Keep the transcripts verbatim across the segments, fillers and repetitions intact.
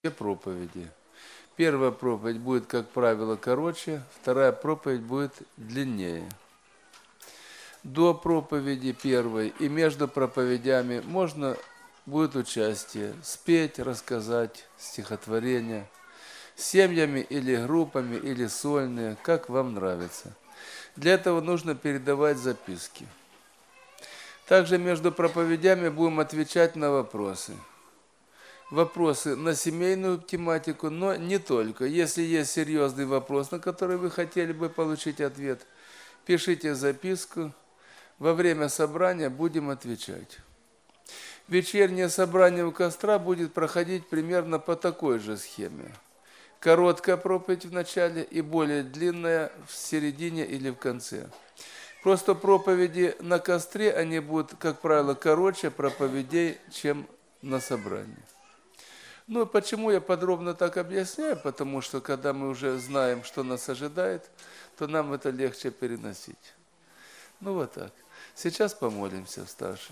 проповеди. Первая проповедь будет, как правило, короче, вторая проповедь будет длиннее. До проповеди первой и между проповедями можно будет участие, спеть, рассказать стихотворение, семьями или группами, или сольные, как вам нравится. Для этого нужно передавать записки. Также между проповедями будем отвечать на вопросы. Вопросы на семейную тематику, но не только. Если есть серьезный вопрос, на который вы хотели бы получить ответ, пишите записку. Во время собрания будем отвечать. Вечернее собрание у костра будет проходить примерно по такой же схеме. Короткая проповедь в начале и более длинная в середине или в конце. Просто проповеди на костре, они будут, как правило, короче проповедей, чем на собрании. Ну, почему я подробно так объясняю? Потому что, когда мы уже знаем, что нас ожидает, то нам это легче переносить. Ну, вот так. Сейчас помолимся, старший.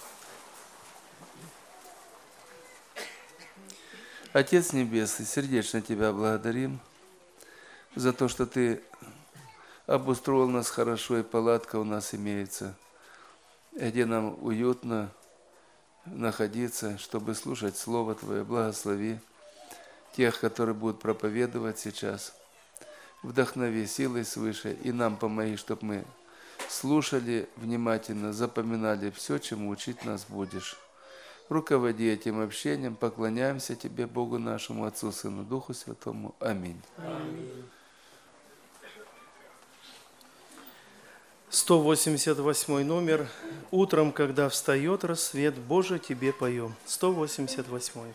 Отец Небесный, сердечно Тебя благодарим за то, что Ты обустроил нас хорошо, и палатка у нас имеется, где нам уютно находиться, чтобы слушать Слово Твое. Благослови тех, которые будут проповедовать сейчас. Вдохнови силой свыше и нам помоги, чтобы мы слушали внимательно, запоминали все, чему учить нас будешь. Руководи этим общением, поклоняемся Тебе, Богу нашему, Отцу, Сыну, Духу Святому. Аминь. Аминь. сто восемьдесят восьмой номер. «Утром, когда встает рассвет, Боже, Тебе поем». сто восемьдесят восьмой.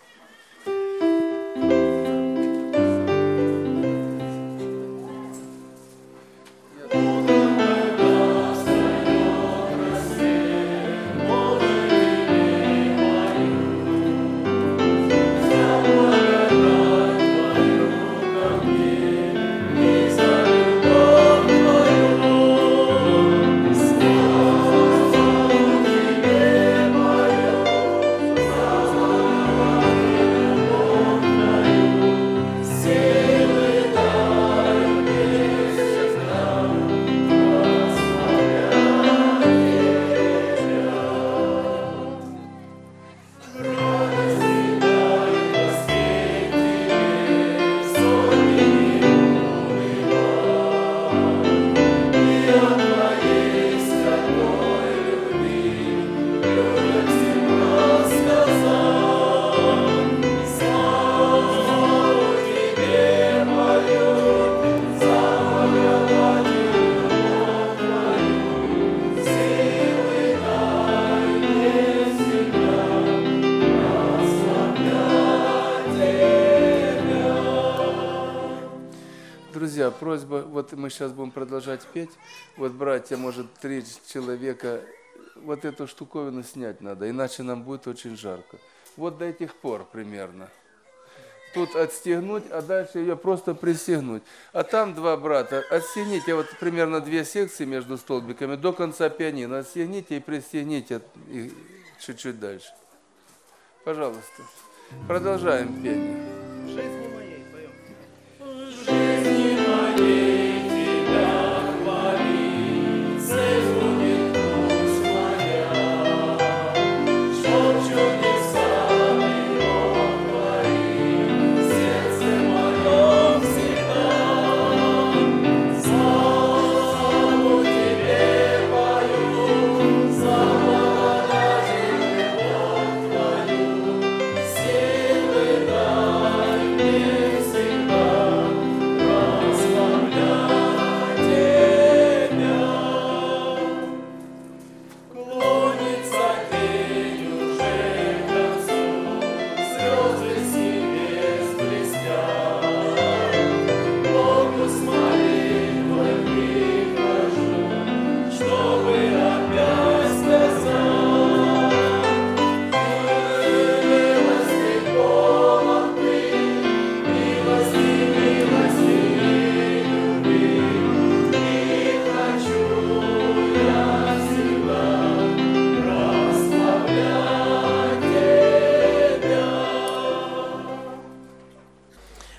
Друзья, просьба, вот мы сейчас будем продолжать петь, вот, братья, может, три человека, вот эту штуковину снять надо, иначе нам будет очень жарко. Вот до этих пор примерно. Тут отстегнуть, а дальше ее просто пристегнуть. А там два брата, отстегните, вот примерно две секции между столбиками, до конца пианино, отстегните и пристегните и чуть-чуть дальше. Пожалуйста. Продолжаем пение. Жизни моей поем. Силы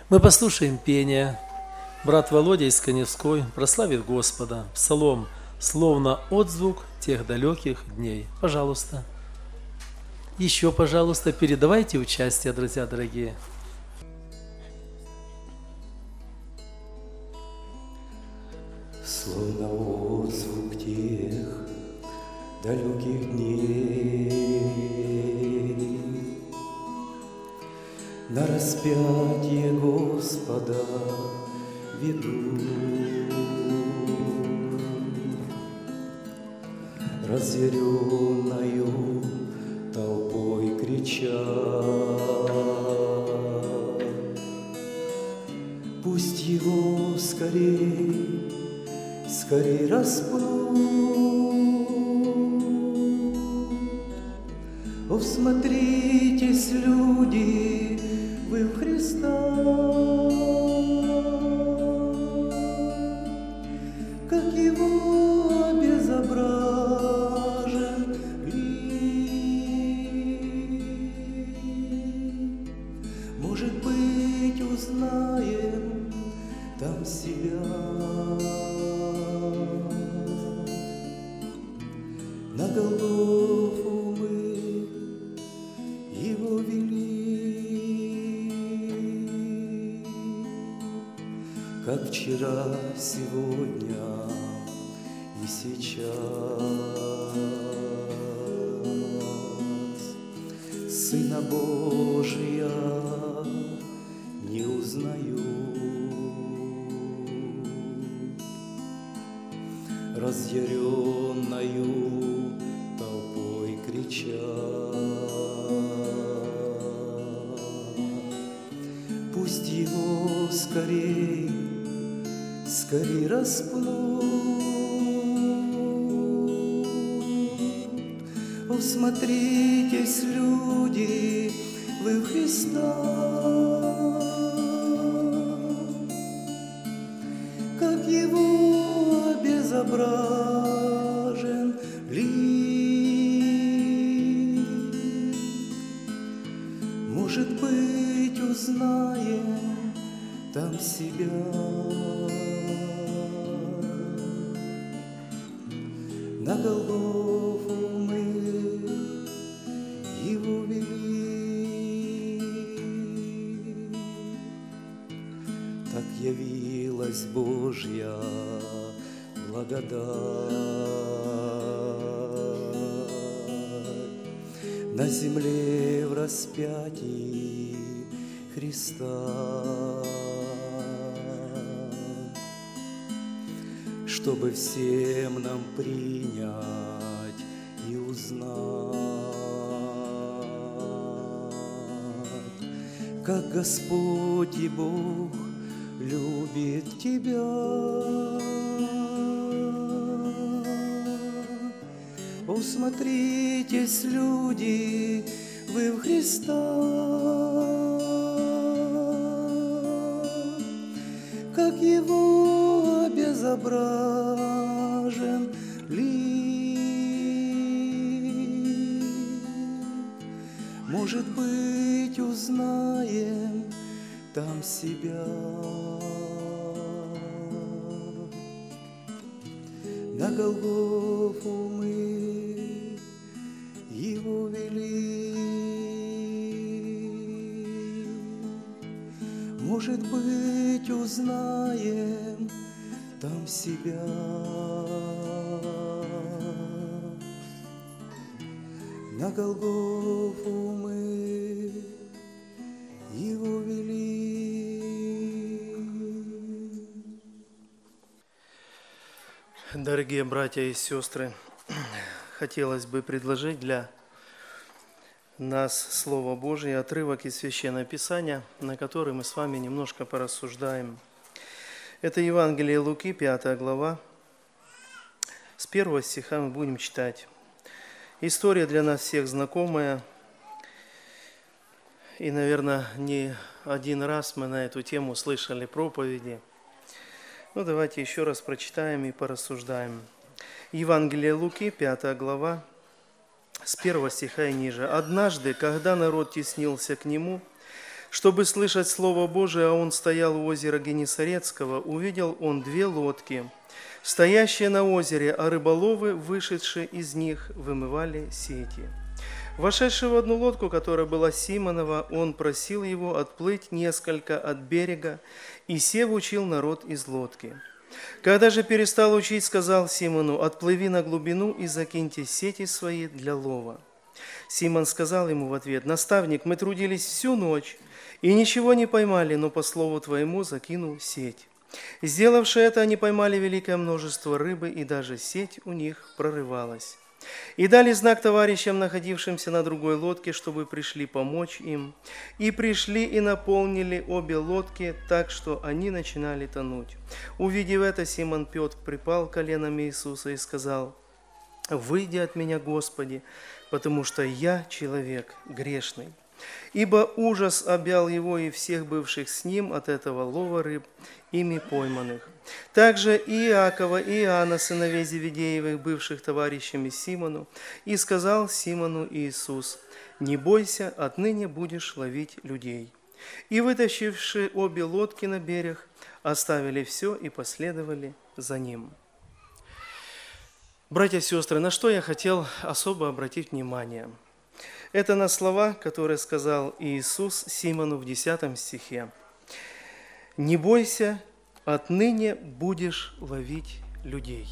Мы послушаем пение. Брат Володя из Каневской прославит Господа. Псалом «Словно отзвук тех далеких дней». Пожалуйста. Еще, пожалуйста, передавайте участие, друзья дорогие. Словно отзвук тех далеких дней на распятие Господа веду, разъяренною толпой крича: пусть его скорей, скорей распнут. О, всмотритесь, люди, вы в Христа, как его обезображен лик. Может быть, узнаем там себя. На Голгофу мы его вели, как вчера, сегодня и сейчас. Сына Божия не узнаю, разъяренною толпой крича: пусть его скорей, скорей распнут. О, всмотритесь, люди, вы в Христа, как его обезображен лик. Может быть, узнаем там себя. На Голгофу мы его вели, так явилась Божья благодать на земле в распятии Христа, чтобы всем нам принять и узнать, как Господь и Бог любит тебя. О, смотритесь, люди, вы в Христа, как его обезображен лик. Может быть, узнаем там себя. На Голгофу мы его вели, может быть, узнаем там себя. На Голгофу мы его вели. Дорогие братья и сестры, хотелось бы предложить для нас Слово Божие, отрывок из Священного Писания, на который мы с вами немножко порассуждаем. Это Евангелие Луки, пятая глава. С первого стиха мы будем читать. История для нас всех знакомая. И, наверное, не один раз мы на эту тему слышали проповеди. Ну, давайте еще раз прочитаем и порассуждаем. Евангелие Луки, пятая глава, с первого стиха и ниже. «Однажды, когда народ теснился к нему, чтобы слышать Слово Божие, а он стоял у озера Генесарецкого, увидел он две лодки, стоящие на озере, а рыболовы, вышедшие из них, вымывали сети. Вошедший в одну лодку, которая была Симонова, он просил его отплыть несколько от берега, и сев учил народ из лодки. Когда же перестал учить, сказал Симону: «Отплыви на глубину и закиньте сети свои для лова». Симон сказал ему в ответ: «Наставник, мы трудились всю ночь и ничего не поймали, но по слову твоему закину сеть». Сделавши это, они поймали великое множество рыбы, и даже сеть у них прорывалась. И дали знак товарищам, находившимся на другой лодке, чтобы пришли помочь им. И пришли и наполнили обе лодки, так что они начинали тонуть. Увидев это, Симон Петр припал к коленам Иисуса и сказал: «Выйди от меня, Господи, потому что я человек грешный». Ибо ужас объял его и всех бывших с ним от этого лова рыб, ими пойманных. Также и Иакова, и Иоанна, сыновей Зеведеевых, бывших товарищами Симону, и сказал Симону Иисус: «Не бойся, отныне будешь ловить людей». И, вытащивши обе лодки на берег, оставили все и последовали за ним. Братья и сестры, на что я хотел особо обратить внимание? Это на слова, которые сказал Иисус Симону в десятом стихе. «Не бойся, отныне будешь ловить людей».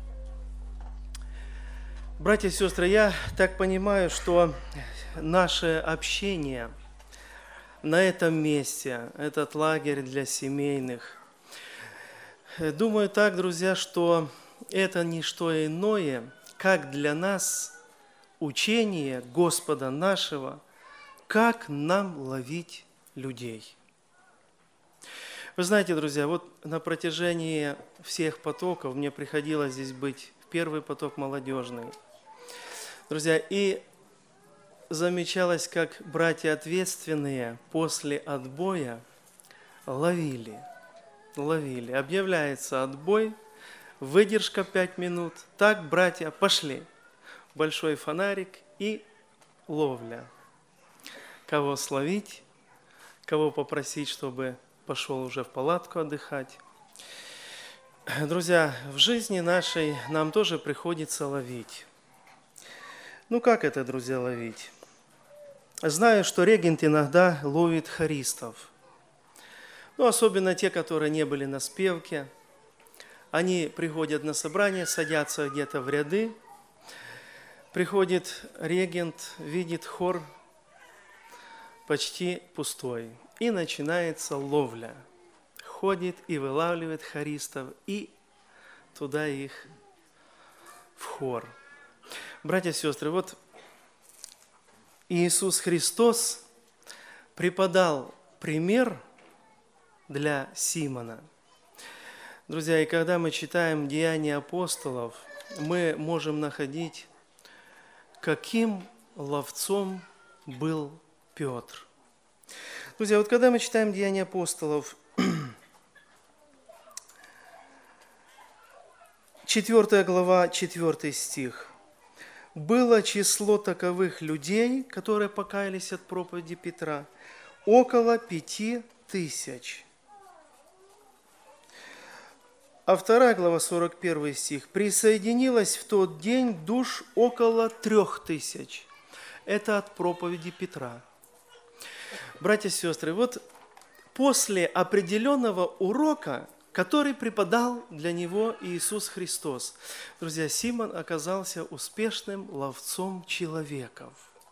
Братья и сестры, я так понимаю, что наше общение на этом месте, этот лагерь для семейных, думаю так, друзья, что это не что иное, как для нас учение Господа нашего, как нам ловить людей. Вы знаете, друзья, вот на протяжении всех потоков мне приходилось здесь быть в первый поток молодежный. Друзья, и замечалось, как братья ответственные после отбоя ловили, ловили. Объявляется отбой, выдержка пять минут. Так, братья, пошли. Большой фонарик и ловля. Кого словить, кого попросить, чтобы пошел уже в палатку отдыхать. Друзья, в жизни нашей нам тоже приходится ловить. Ну как это, друзья, ловить? Знаю, что регент иногда ловит хористов. Ну, особенно те, которые не были на спевке. Они приходят на собрание, садятся где-то в ряды. Приходит регент, видит хор почти пустой. И начинается ловля. Ходит и вылавливает хористов, и туда их в хор. Братья и сестры, вот Иисус Христос преподал пример для Симона. Друзья, и когда мы читаем Деяния апостолов, мы можем находить, каким ловцом был Петр. Друзья, вот когда мы читаем Деяния апостолов, четвёртая глава, четвёртый стих. «Было число таковых людей, которые покаялись от проповеди Петра, около пяти тысяч». А вторая глава, сорок первый стих. «Присоединилось в тот день душ около трех тысяч». Это от проповеди Петра. Братья и сестры, вот после определенного урока, который преподал для него Иисус Христос, друзья, Симон оказался успешным ловцом человеков.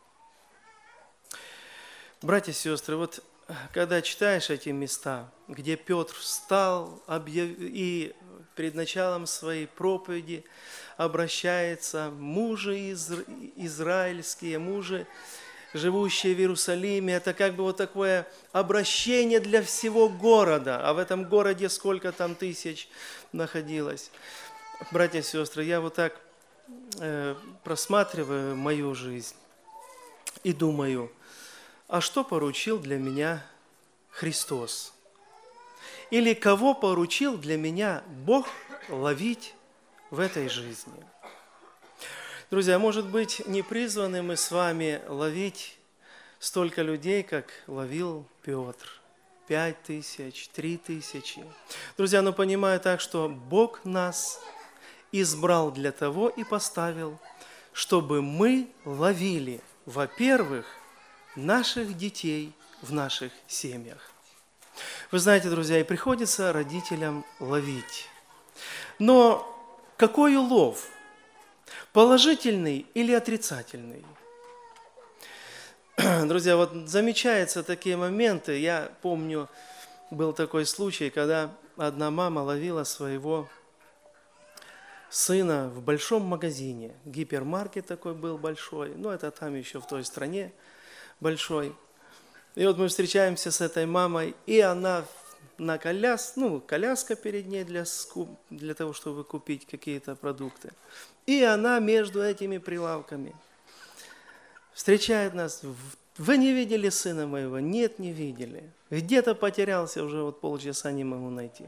Братья и сестры, вот когда читаешь эти места, где Петр встал и перед началом своей проповеди обращается, мужи изра... израильские, мужи, живущие в Иерусалиме, это как бы вот такое обращение для всего города, а в этом городе сколько там тысяч находилось. Братья и сестры, я вот так э, просматриваю мою жизнь и думаю, а что поручил для меня Христос? Или кого поручил для меня Бог ловить в этой жизни? Друзья, может быть, не призваны мы с вами ловить столько людей, как ловил Петр. Пять тысяч, три тысячи. Друзья, ну понимаю так, что Бог нас избрал для того и поставил, чтобы мы ловили, во-первых, наших детей в наших семьях. Вы знаете, друзья, и приходится родителям ловить. Но какой улов? Положительный или отрицательный? Друзья, вот замечаются такие моменты. Я помню, был такой случай, когда одна мама ловила своего сына в большом магазине. Гипермаркет такой был большой, ну это там еще в той стране большой. И вот мы встречаемся с этой мамой, и она на коляс, ну, коляска перед ней для, для того, чтобы купить какие-то продукты. И она между этими прилавками встречает нас. Вы не видели сына моего? Нет, не видели. Где-то потерялся, уже вот полчаса не могу найти.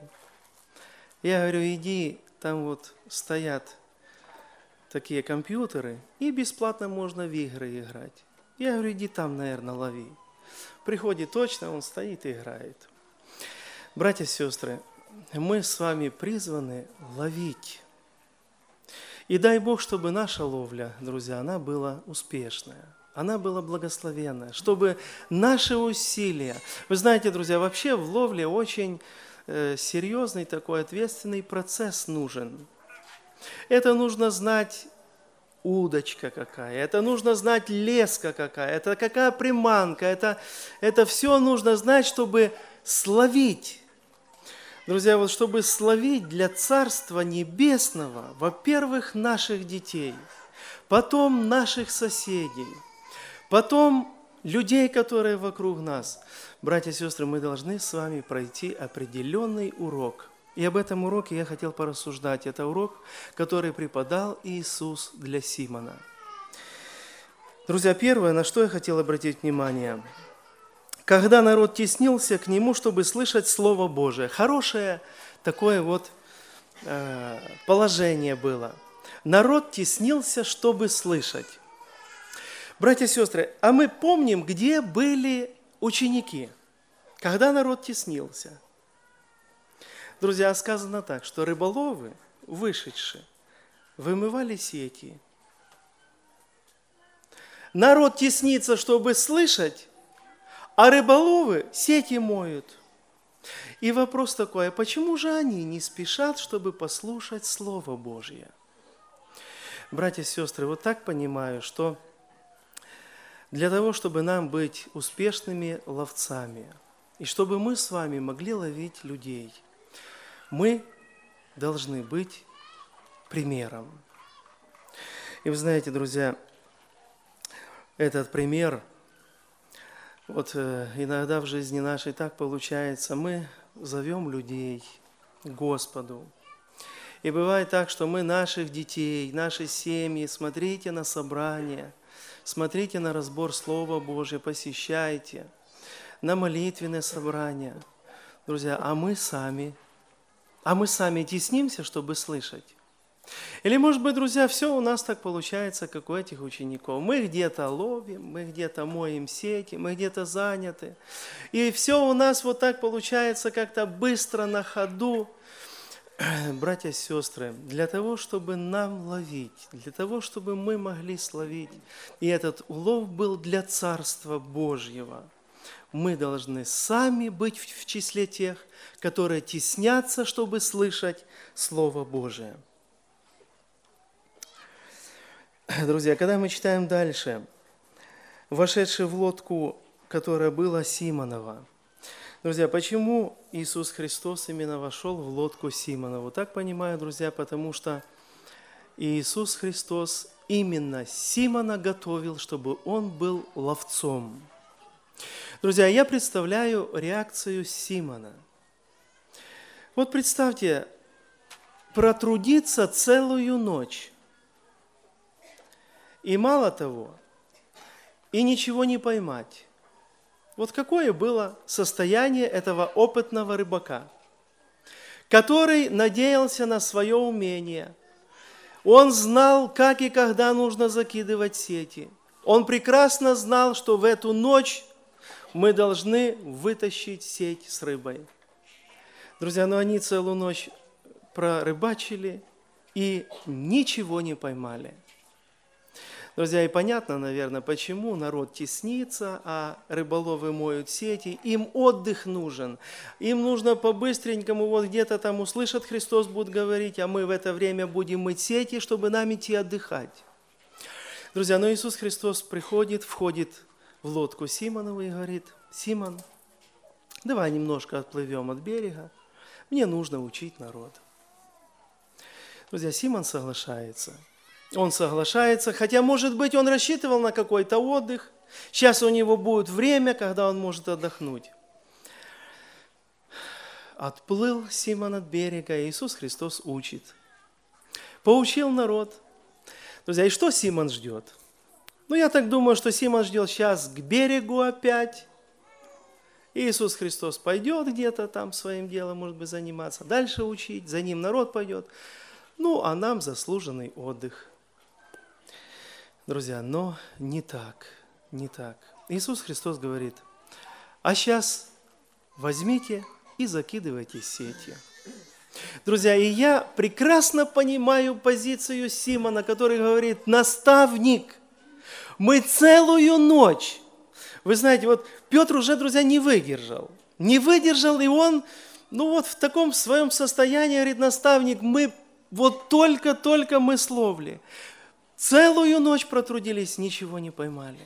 Я говорю, иди, там вот стоят такие компьютеры, и бесплатно можно в игры играть. Я говорю, иди там, наверное, лови. Приходит точно, он стоит и играет. Братья и сестры, мы с вами призваны ловить. И дай Бог, чтобы наша ловля, друзья, она была успешная, она была благословенная, чтобы наши усилия... Вы знаете, друзья, вообще в ловле очень э, серьезный такой ответственный процесс нужен. Это нужно знать... удочка какая, это нужно знать леска какая, это какая приманка, это, это все нужно знать, чтобы словить. Друзья, вот чтобы словить для Царства Небесного, во-первых, наших детей, потом наших соседей, потом людей, которые вокруг нас. Братья и сестры, мы должны с вами пройти определенный урок. И об этом уроке я хотел порассуждать. Это урок, который преподал Иисус для Симона. Друзья, первое, на что я хотел обратить внимание. Когда народ теснился к Нему, чтобы слышать Слово Божие. Хорошее такое вот э, положение было. Народ теснился, чтобы слышать. Братья и сестры, а мы помним, где были ученики, когда народ теснился. Друзья, сказано так, что рыболовы, вышедшие, вымывали сети. Народ теснится, чтобы слышать, а рыболовы сети моют. И вопрос такой, а почему же они не спешат, чтобы послушать Слово Божье? Братья и сестры, вот так понимаю, что для того, чтобы нам быть успешными ловцами, и чтобы мы с вами могли ловить людей, мы должны быть примером. И вы знаете, друзья, этот пример, вот иногда в жизни нашей так получается, мы зовем людей к Господу. И бывает так, что мы наших детей, наши семьи, смотрите на собрания, смотрите на разбор Слова Божия, посещайте, на молитвенные собрания. Друзья, а мы сами, а мы сами теснимся, чтобы слышать. Или, может быть, друзья, все у нас так получается, как у этих учеников. Мы где-то ловим, мы где-то моем сети, мы где-то заняты. И все у нас вот так получается как-то быстро на ходу. Братья и сестры, для того, чтобы нам ловить, для того, чтобы мы могли словить, и этот улов был для Царства Божьего, мы должны сами быть в числе тех, которые теснятся, чтобы слышать Слово Божие. Друзья, когда мы читаем дальше, вошедший в лодку, которая была Симонова. Друзья, почему Иисус Христос именно вошел в лодку Симонову? Так понимаю, друзья, потому что Иисус Христос именно Симона готовил, чтобы он был ловцом. Друзья, я представляю реакцию Симона. Вот представьте, протрудиться целую ночь. И мало того, и ничего не поймать. Вот какое было состояние этого опытного рыбака, который надеялся на свое умение. Он знал, как и когда нужно закидывать сети. Он прекрасно знал, что в эту ночь мы должны вытащить сеть с рыбой. Друзья, но они целую ночь прорыбачили и ничего не поймали. Друзья, и понятно, наверное, почему народ теснится, а рыболовы моют сети. Им отдых нужен. Им нужно по-быстренькому, вот где-то там услышат, Христос будет говорить, а мы в это время будем мыть сети, чтобы нам идти отдыхать. Друзья, но Иисус Христос приходит, входит в лодку Симонову и говорит: Симон, давай немножко отплывем от берега, мне нужно учить народ. Друзья, Симон соглашается. Он соглашается, хотя, может быть, он рассчитывал на какой-то отдых. Сейчас у него будет время, когда он может отдохнуть. Отплыл Симон от берега, и Иисус Христос учит. Поучил народ. Друзья, и что Симон ждет? Ну, я так думаю, что Симон ждет сейчас к берегу опять. И Иисус Христос пойдет где-то там своим делом, может быть, заниматься, дальше учить, за ним народ пойдет. Ну, а нам заслуженный отдых. Друзья, но не так, не так. Иисус Христос говорит: а сейчас возьмите и закидывайте сети. Друзья, и я прекрасно понимаю позицию Симона, который говорит: наставник, мы целую ночь. Вы знаете, вот Петр уже, друзья, не выдержал. Не выдержал, и он, ну вот в таком своем состоянии, говорит: наставник, мы вот только-только мы словли. Целую ночь протрудились, ничего не поймали.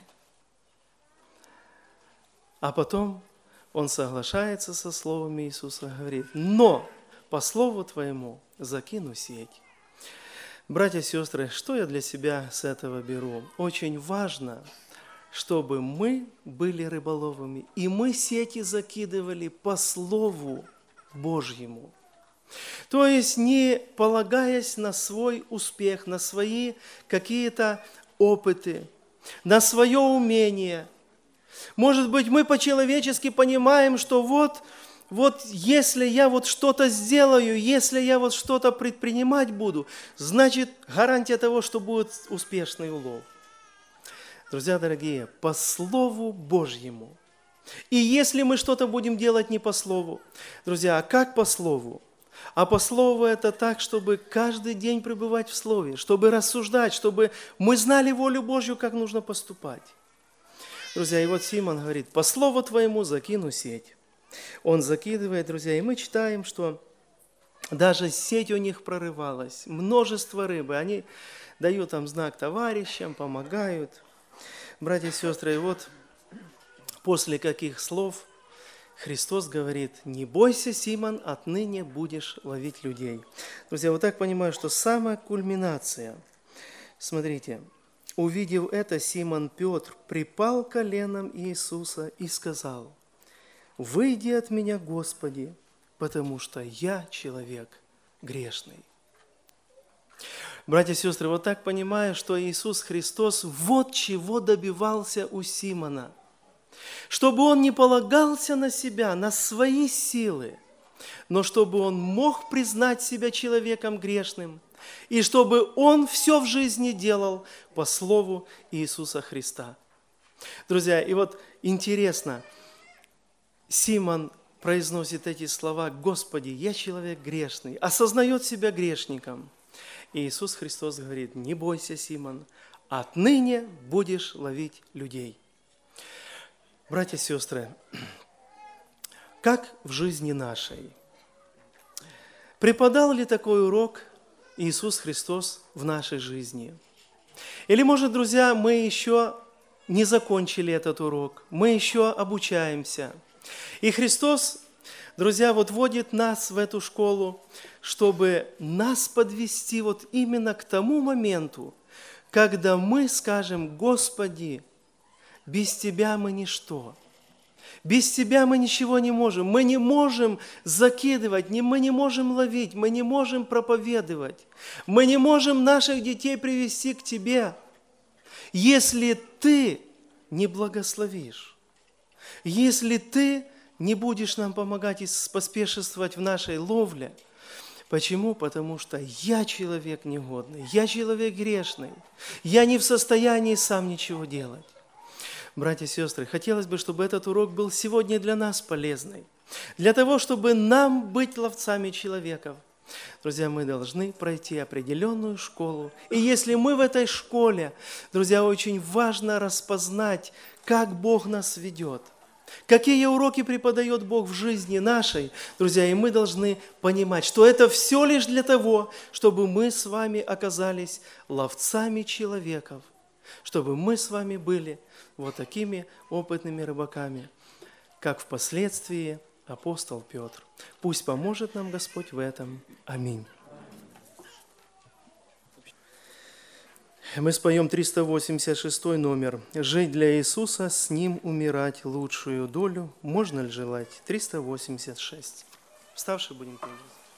А потом он соглашается со словами Иисуса, говорит: но по слову твоему закину сеть. Братья и сестры, что я для себя с этого беру? Очень важно, чтобы мы были рыболовами, и мы сети закидывали по слову Божьему. То есть не полагаясь на свой успех, на свои какие-то опыты, на свое умение. Может быть, мы по-человечески понимаем, что вот, вот если я вот что-то сделаю, если я вот что-то предпринимать буду, значит гарантия того, что будет успешный улов. Друзья дорогие, по Слову Божьему. И если мы что-то будем делать не по Слову, друзья, а как по Слову? А по Слову это так, чтобы каждый день пребывать в Слове, чтобы рассуждать, чтобы мы знали волю Божью, как нужно поступать. Друзья, и вот Симон говорит: по Слову твоему закину сеть. Он закидывает, друзья, и мы читаем, что даже сеть у них прорывалась, множество рыбы. Они дают там знак товарищам, помогают. Братья и сестры, и вот после каких слов Христос говорит: не бойся, Симон, отныне будешь ловить людей. Друзья, вот так понимаю, что самая кульминация. Смотрите, увидев это, Симон Петр припал коленом Иисуса и сказал: выйди от меня, Господи, потому что я человек грешный. Братья и сестры, вот так понимаю, что Иисус Христос вот чего добивался у Симона. Чтобы он не полагался на себя, на свои силы, но чтобы он мог признать себя человеком грешным, и чтобы он все в жизни делал по слову Иисуса Христа. Друзья, и вот интересно, Симон произносит эти слова: «Господи, я человек грешный», осознает себя грешником. И Иисус Христос говорит: не бойся, Симон, отныне будешь ловить людей. Братья и сестры, как в жизни нашей? Преподал ли такой урок Иисус Христос в нашей жизни? Или, может, друзья, мы еще не закончили этот урок, мы еще обучаемся. И Христос, друзья, вот вводит нас в эту школу, чтобы нас подвести вот именно к тому моменту, когда мы скажем: Господи, без Тебя мы ничто. Без Тебя мы ничего не можем. Мы не можем закидывать, мы не можем ловить, мы не можем проповедовать. Мы не можем наших детей привести к Тебе, если Ты не благословишь. Если Ты не будешь нам помогать и поспешествовать в нашей ловле. Почему? Потому что я человек негодный, я человек грешный, я не в состоянии сам ничего делать. Братья и сестры, хотелось бы, чтобы этот урок был сегодня для нас полезный. Для того, чтобы нам быть ловцами человеков. Друзья, мы должны пройти определенную школу. И если мы в этой школе, друзья, очень важно распознать, как Бог нас ведет. Какие уроки преподает Бог в жизни нашей, друзья, и мы должны понимать, что это все лишь для того, чтобы мы с вами оказались ловцами человеков, чтобы мы с вами были вот такими опытными рыбаками, как впоследствии апостол Петр. Пусть поможет нам Господь в этом. Аминь. Мы споем триста восемьдесят шестой номер. «Жить для Иисуса, с Ним умирать, лучшую долю можно ли желать?» триста восемьдесят шесть. Вставши будем петь.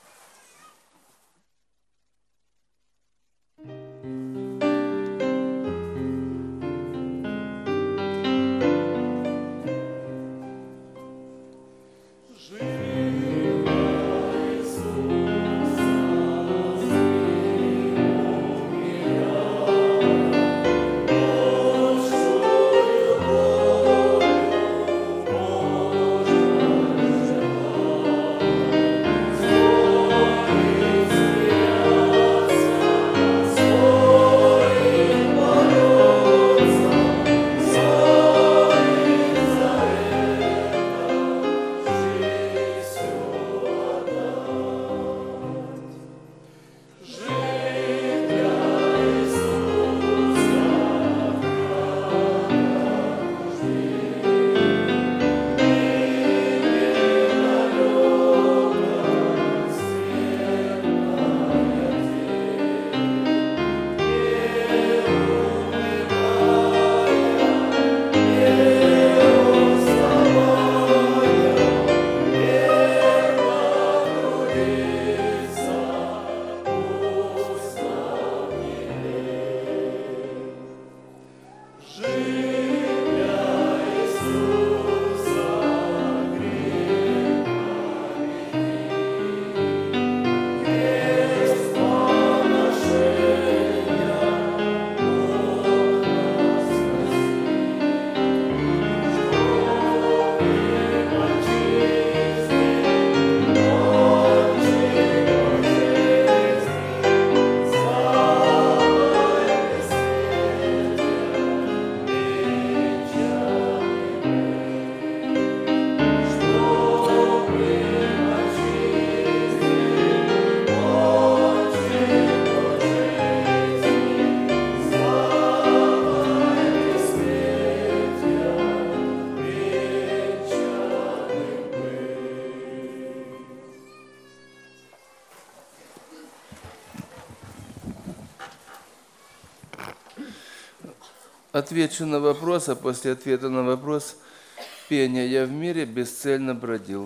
Отвечу на вопрос, а после ответа на вопрос пения «Я в мире бесцельно бродил».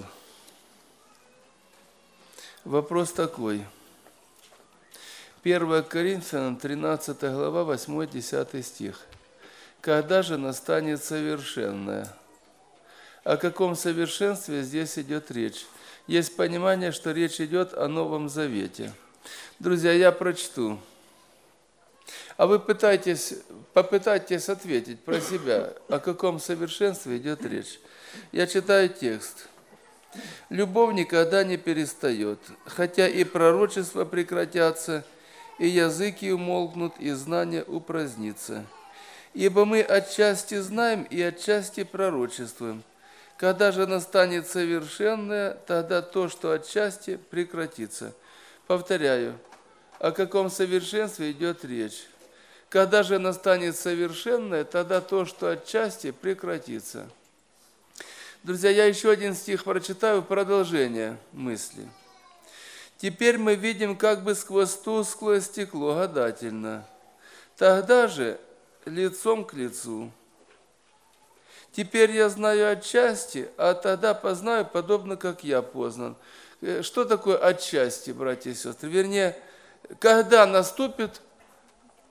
Вопрос такой. первое Коринфянам, тринадцатая глава, восьмой-десятый стих. «Когда же настанет совершенное?» О каком совершенстве здесь идет речь? Есть понимание, что речь идет о Новом Завете. Друзья, я прочту. А вы пытайтесь, попытайтесь ответить про себя, о каком совершенстве идет речь. Я читаю текст. «Любовь никогда не перестает, хотя и пророчества прекратятся, и языки умолкнут, и знание упразднится. Ибо мы отчасти знаем и отчасти пророчествуем. Когда же настанет совершенное, тогда то, что отчасти, прекратится». Повторяю, о каком совершенстве идет речь. Когда же настанет совершенное, тогда то, что отчасти, прекратится. Друзья, я еще один стих прочитаю, продолжение мысли. «Теперь мы видим как бы сквозь тусклое стекло гадательно. Тогда же лицом к лицу. Теперь я знаю отчасти, а тогда познаю, подобно как я познан». Что такое отчасти, братья и сестры? Вернее, когда наступит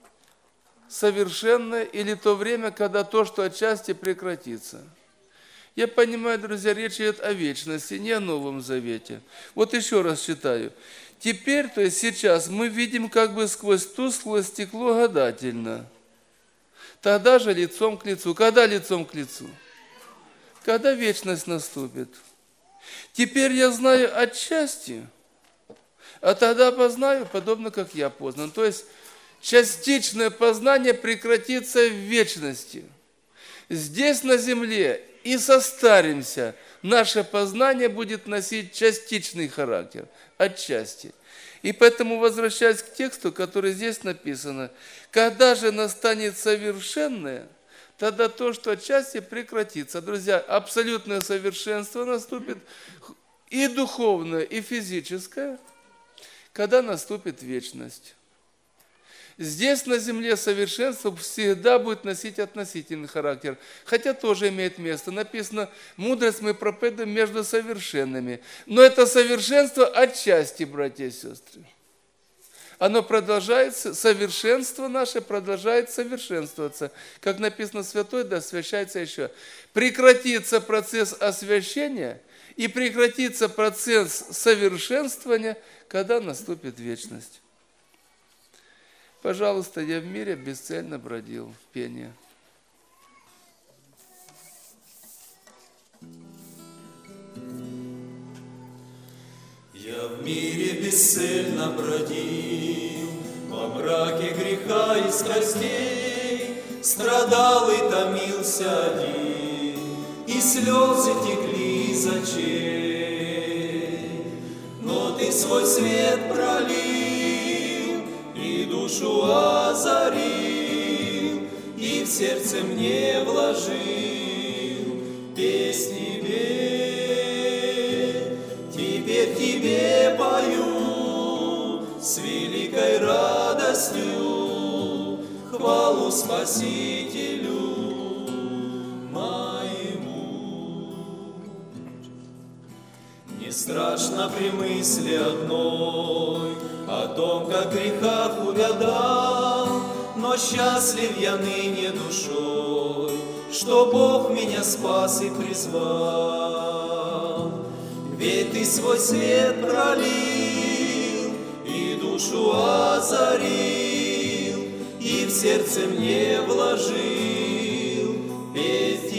совершенное или то время, когда то, что отчасти, прекратится. Я понимаю, друзья, речь идет о вечности, не о Новом Завете. Вот еще раз читаю. Теперь, то есть сейчас, мы видим как бы сквозь тусклое стекло гадательно. Тогда же лицом к лицу. Когда лицом к лицу? Когда вечность наступит. Теперь я знаю отчасти, а тогда познаю, подобно как я познан. То есть частичное познание прекратится в вечности. Здесь на земле и состаримся, наше познание будет носить частичный характер, отчасти. И поэтому, возвращаясь к тексту, который здесь написано, когда же настанет совершенное, тогда то, что отчасти прекратится. Друзья, абсолютное совершенство наступит и духовное, и физическое, когда наступит вечность. Здесь на земле совершенство всегда будет носить относительный характер, хотя тоже имеет место. Написано, мудрость мы проповедуем между совершенными. Но это совершенство отчасти, братья и сестры. Оно продолжается, совершенство наше продолжает совершенствоваться. Как написано, святой да освящается еще. Прекратится процесс освящения и прекратится процесс совершенствования, когда наступит вечность. Пожалуйста, я в мире бесцельно бродил. Пение. Я в мире бесцельно бродил, во мраке греха и страстей, страдал и томился один, и слезы текли из очей. Но ты свой свет пролил, и душу озарил, и в сердце мне вложил песни век. Теперь тебе пою с великой радостью хвалу Спасителю моему. Не страшно при мысли одной о том, как в грехах увядал, но счастлив я ныне душой, что Бог меня спас и призвал. Ведь ты свой свет пролил и душу озарил, и в сердце мне вложил петь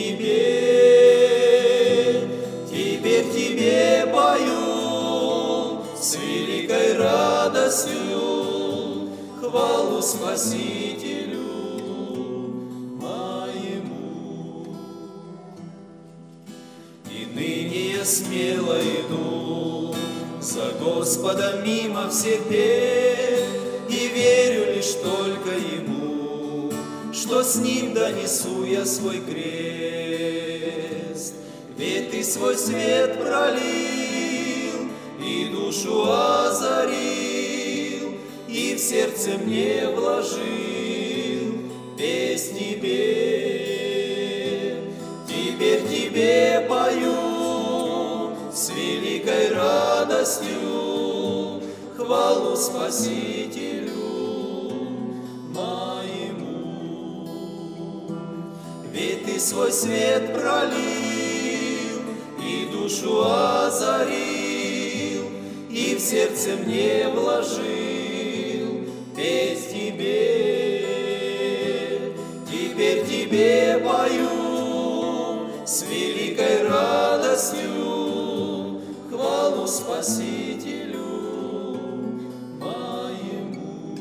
тебе. Теперь тебе пою с великой радостью хвалу Спасителю моему. И ныне я смело иду за Господом мимо всех бед, и верю лишь только Ему, что с Ним донесу я свой крест. Ведь Ты свой свет пролил и душу озарил, и в сердце мне вложил песни петь. Теперь Тебе пою с великой радостью хвалу Спасителю моему. Ведь Ты свой свет пролил и душу озарил, и в сердце мне вложил петь Тебе. Теперь Тебе пою с великой радостью хвалу Спасителю моему.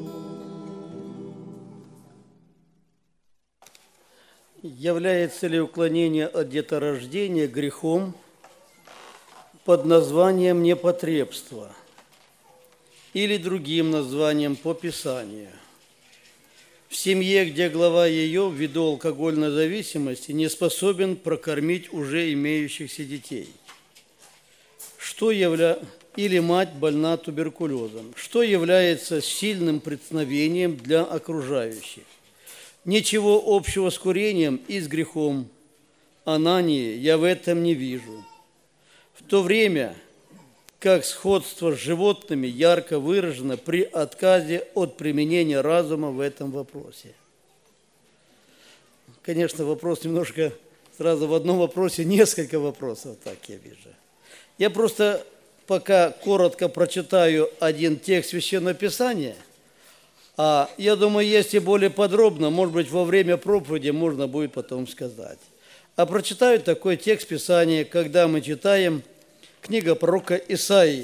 Является ли уклонение от деторождения грехом под названием непотребство или другим названием по Писанию? В семье, где глава ее ввиду алкогольной зависимости не способен прокормить уже имеющихся детей, что явля... или мать больна туберкулезом, что является сильным преткновением для окружающих. Ничего общего с курением и с грехом Анании я в этом не вижу, в то время как сходство с животными ярко выражено при отказе от применения разума в этом вопросе. Конечно, вопрос немножко Сразу в одном вопросе несколько вопросов, так я вижу. Я просто пока коротко прочитаю один текст Священного Писания, а я думаю, если более подробно, может быть, во время проповеди можно будет потом сказать. А прочитаю такой текст Писания, когда мы читаем книга пророка Исаии,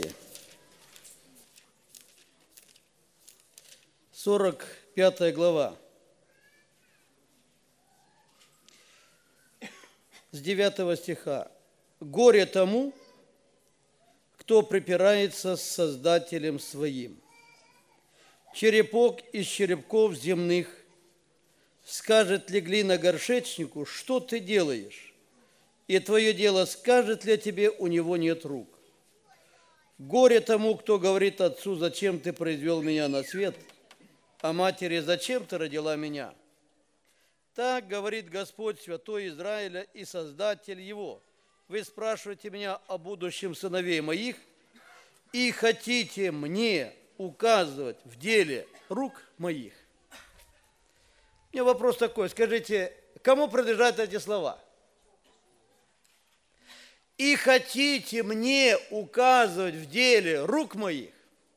сорок пятая глава, с девятого стиха. «Горе тому, кто припирается с Создателем своим. Черепок из черепков земных скажет ли глина горшечнику, что ты делаешь? И твое дело скажет ли тебе, у него нет рук. Горе тому, кто говорит отцу, зачем ты произвел меня на свет, а матери, зачем ты родила меня? Так говорит Господь, Святой Израиля и Создатель его. Вы спрашиваете меня о будущем сыновей моих и хотите мне указывать в деле рук моих». У меня вопрос такой, скажите, кому принадлежат эти слова? «И хотите мне указывать в деле рук моих».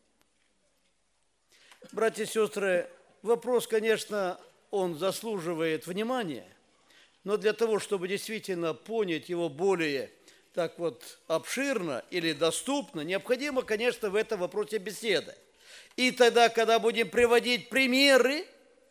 Братья и сестры, вопрос, конечно, он заслуживает внимания, но для того, чтобы действительно понять его более так вот обширно или доступно, необходимо, конечно, в этом вопросе беседа. И тогда, когда будем приводить примеры,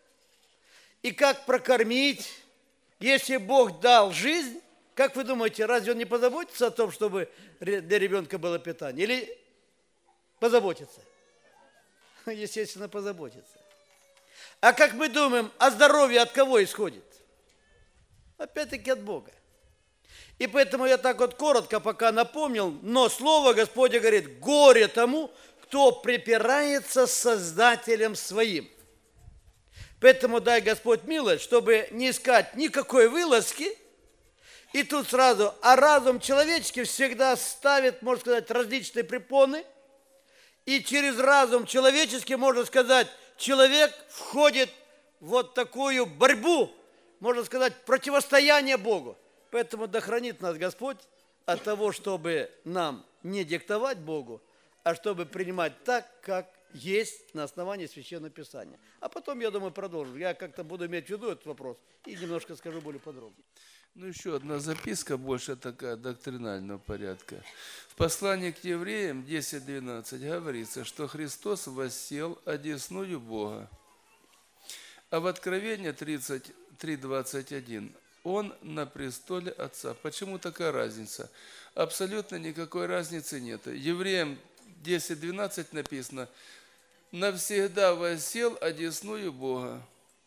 и как прокормить, если Бог дал жизнь, как вы думаете, разве Он не позаботится о том, чтобы для ребенка было питание? Или позаботится? Естественно, позаботится. А как мы думаем, а здоровье от кого исходит? Опять-таки от Бога. И поэтому я так вот коротко пока напомнил, но Слово Господне говорит: горе тому, кто припирается с Создателем своим. Поэтому дай Господь милость, чтобы не искать никакой вылазки. И тут сразу, а разум человеческий всегда ставит, можно сказать, различные препоны. И через разум человеческий, можно сказать, человек входит в вот такую борьбу, можно сказать, противостояние Богу. Поэтому да хранит нас Господь от того, чтобы нам не диктовать Богу, а чтобы принимать так, как есть на основании Священного Писания. А потом, я думаю, продолжим. Я как-то буду иметь в виду этот вопрос и немножко скажу более подробно. Ну, еще одна записка, больше такая доктринального порядка. В послании к евреям десять двенадцать говорится, что Христос воссел одесную Бога. А в Откровении тридцать три двадцать один Он на престоле Отца. Почему такая разница? Абсолютно никакой разницы нет. Евреям десять двенадцать написано: навсегда воссел одесную Бога.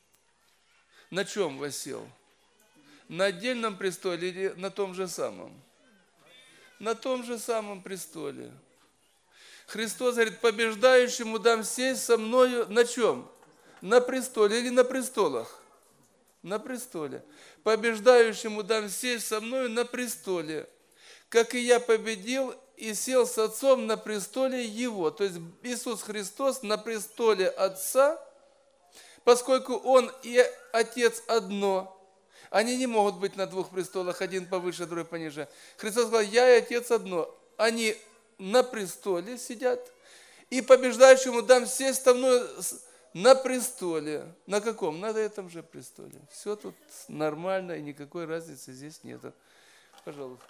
На чем воссел? На отдельном престоле или на том же самом? На том же самом престоле. Христос говорит: побеждающему дам сесть со мною на чем? На престоле или на престолах? На престоле. Побеждающему дам сесть со мною на престоле, как и я победил и сел с Отцом на престоле Его. То есть Иисус Христос на престоле Отца, поскольку Он и Отец одно. Они не могут быть на двух престолах, один повыше, другой пониже. Христос сказал: я и Отец одно. Они на престоле сидят, и побеждающему дам сесть со мной на престоле. На каком? На этом же престоле. Все тут нормально, и никакой разницы здесь нету. Пожалуйста.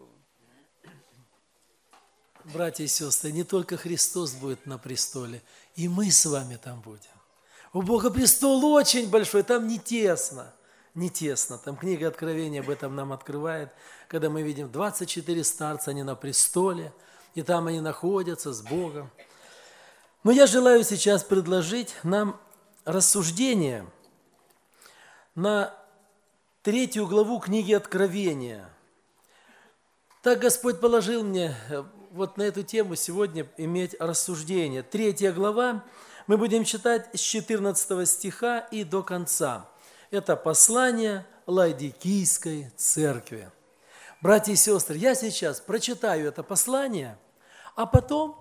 Братья и сестры, не только Христос будет на престоле, и мы с вами там будем. У Бога престол очень большой, там не тесно. Не тесно. Там книга Откровения об этом нам открывает, когда мы видим двадцать четыре старца, они на престоле, и там они находятся с Богом. Но я желаю сейчас предложить нам рассуждение на третью главу книги Откровения. Так Господь положил мне вот на эту тему сегодня иметь рассуждение. Третья глава, мы будем читать с четырнадцатого стиха и до конца. Это послание Лаодикийской церкви. Братья и сестры, я сейчас прочитаю это послание, а потом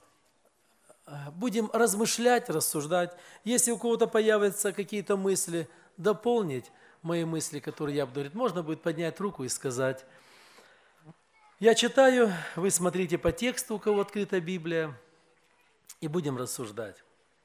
будем размышлять, рассуждать. Если у кого-то появятся какие-то мысли, дополнить, мои мысли, которые я буду говорить, можно будет поднять руку и сказать. Я читаю, вы смотрите по тексту, у кого открыта Библия, и будем рассуждать.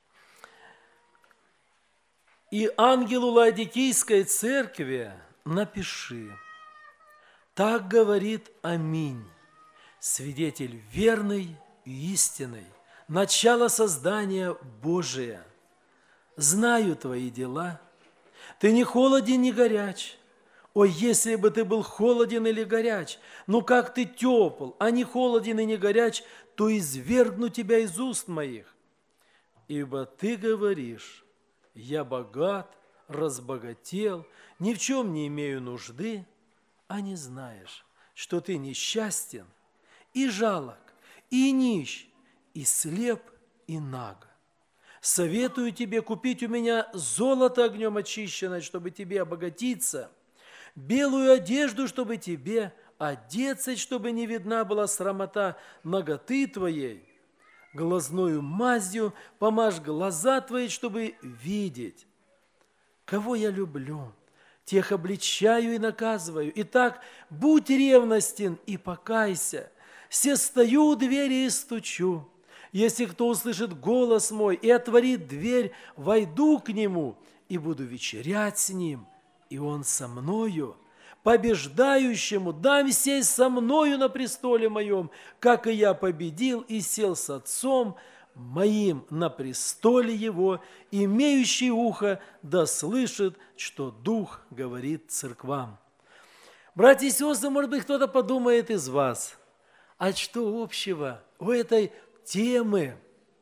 «И ангелу Лаодикийской церкви напиши, так говорит Аминь, свидетель верный и истинный, начало создания Божия. Знаю твои дела, ты не холоден, не горяч. О, если бы ты был холоден или горяч, ну как ты тепл, а не холоден и не горяч, то извергну тебя из уст моих. Ибо ты говоришь, я богат, разбогател, ни в чем не имею нужды, а не знаешь, что ты несчастен и жалок, и нищ, и слеп, и наг. Советую тебе купить у меня золото огнем очищенное, чтобы тебе обогатиться, белую одежду, чтобы тебе одеться, чтобы не видна была срамота наготы твоей, глазною мазью помажь глаза твои, чтобы видеть. Кого я люблю, тех обличаю и наказываю. Итак, будь ревностен и покайся. Се стою у двери и стучу. Если кто услышит голос мой и отворит дверь, войду к нему и буду вечерять с ним, и он со мною. Побеждающему дам сесть со мною на престоле моем, как и я победил и сел с отцом моим на престоле его, имеющий ухо да слышит, что Дух говорит церквам». Братья и сестры, может быть, кто-то подумает из вас, а что общего у этой темы,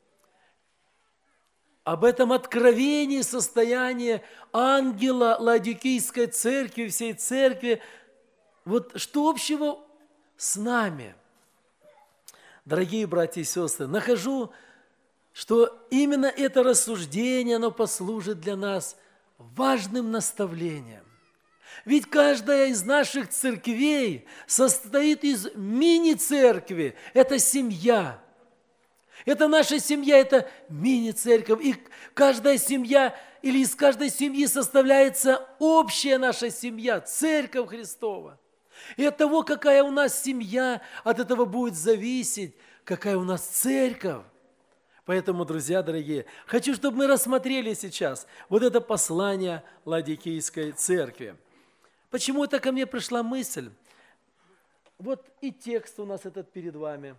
об этом откровении состояния ангела Лаодикийской церкви, всей церкви, вот что общего с нами? Дорогие братья и сестры, нахожу, что именно это рассуждение, оно послужит для нас важным наставлением. Ведь каждая из наших церквей состоит из мини-церкви, это семья. Это наша семья, это мини-церковь. И каждая семья, или из каждой семьи составляется общая наша семья, Церковь Христова. И от того, какая у нас семья, от этого будет зависеть, какая у нас церковь. Поэтому, друзья дорогие, хочу, чтобы мы рассмотрели сейчас вот это послание Лаодикийской церкви. Почему это ко мне пришла мысль? Вот и текст у нас этот перед вами.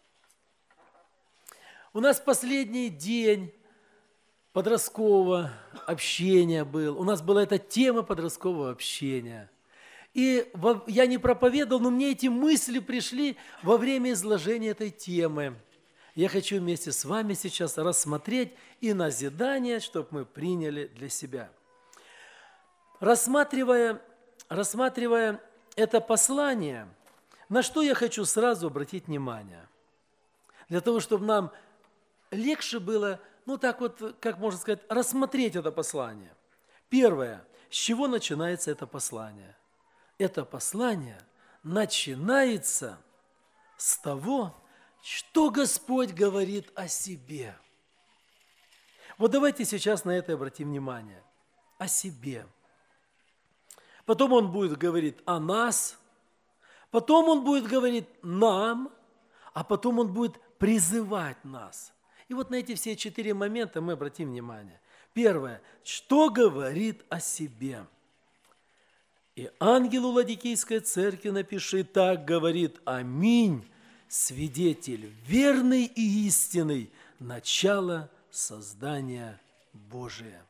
У нас последний день подросткового общения был. У нас была эта тема подросткового общения. И я не проповедовал, но мне эти мысли пришли во время изложения этой темы. Я хочу вместе с вами сейчас рассмотреть и назидание, чтобы мы приняли для себя. Рассматривая, рассматривая это послание, на что я хочу сразу обратить внимание? Для того, чтобы нам легче было, ну так вот, как можно сказать, рассмотреть это послание. Первое, с чего начинается это послание? Это послание начинается с того, что Господь говорит о себе. Вот давайте сейчас на это обратим внимание. О себе. Потом Он будет говорить о нас, потом Он будет говорить нам, а потом Он будет призывать нас. И вот на эти все четыре момента мы обратим внимание. Первое. Что говорит о себе? И ангелу Лаодикийской церкви напиши, так говорит Аминь, свидетель верный и истинный, начало создания Божия.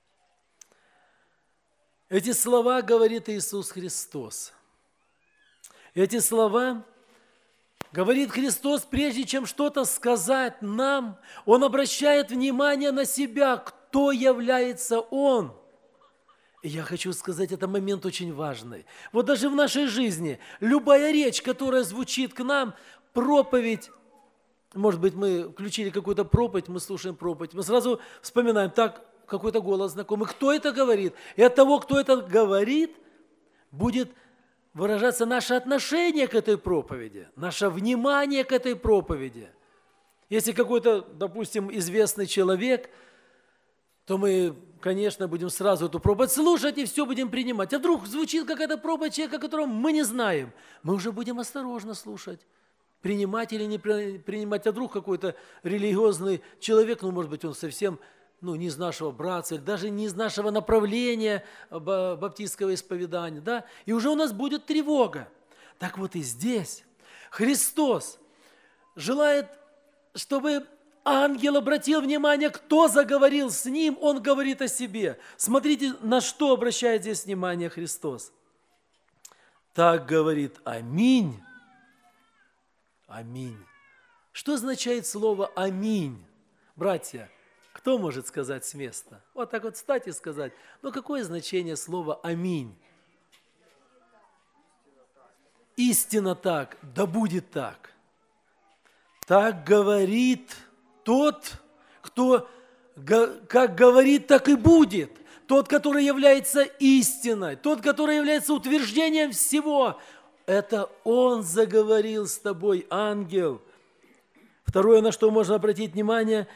Эти слова говорит Иисус Христос. Эти слова говорит Христос, прежде чем что-то сказать нам, Он обращает внимание на себя, кто является Он. И я хочу сказать, это момент очень важный. Вот даже в нашей жизни любая речь, которая звучит к нам, проповедь, может быть, мы включили какую-то проповедь, мы слушаем проповедь, мы сразу вспоминаем, так, какой-то голос знакомый, кто это говорит? И от того, кто это говорит, будет выражаться наше отношение к этой проповеди, наше внимание к этой проповеди. Если какой-то, допустим, известный человек то мы, конечно, будем сразу эту проповедь слушать и все будем принимать. А вдруг звучит какая-то проповедь человека, которого мы не знаем, мы уже будем осторожно слушать, принимать или не принимать. А вдруг какой-то религиозный человек, ну, может быть, он совсем, ну, не из нашего братства, даже не из нашего направления баптистского исповедания, да, и уже у нас будет тревога. Так вот и здесь Христос желает, чтобы ангел обратил внимание, кто заговорил с ним, он говорит о себе. Смотрите, на что обращает здесь внимание Христос. Так говорит аминь. Аминь. Что означает слово аминь? Братья, кто может сказать с места? Вот так вот встать и сказать. Но какое значение слова аминь? Истинно так, да будет так. Так говорит тот, кто как говорит, так и будет. Тот, который является истиной, тот, который является утверждением всего. Это Он заговорил с тобой, ангел. Второе, на что можно обратить внимание,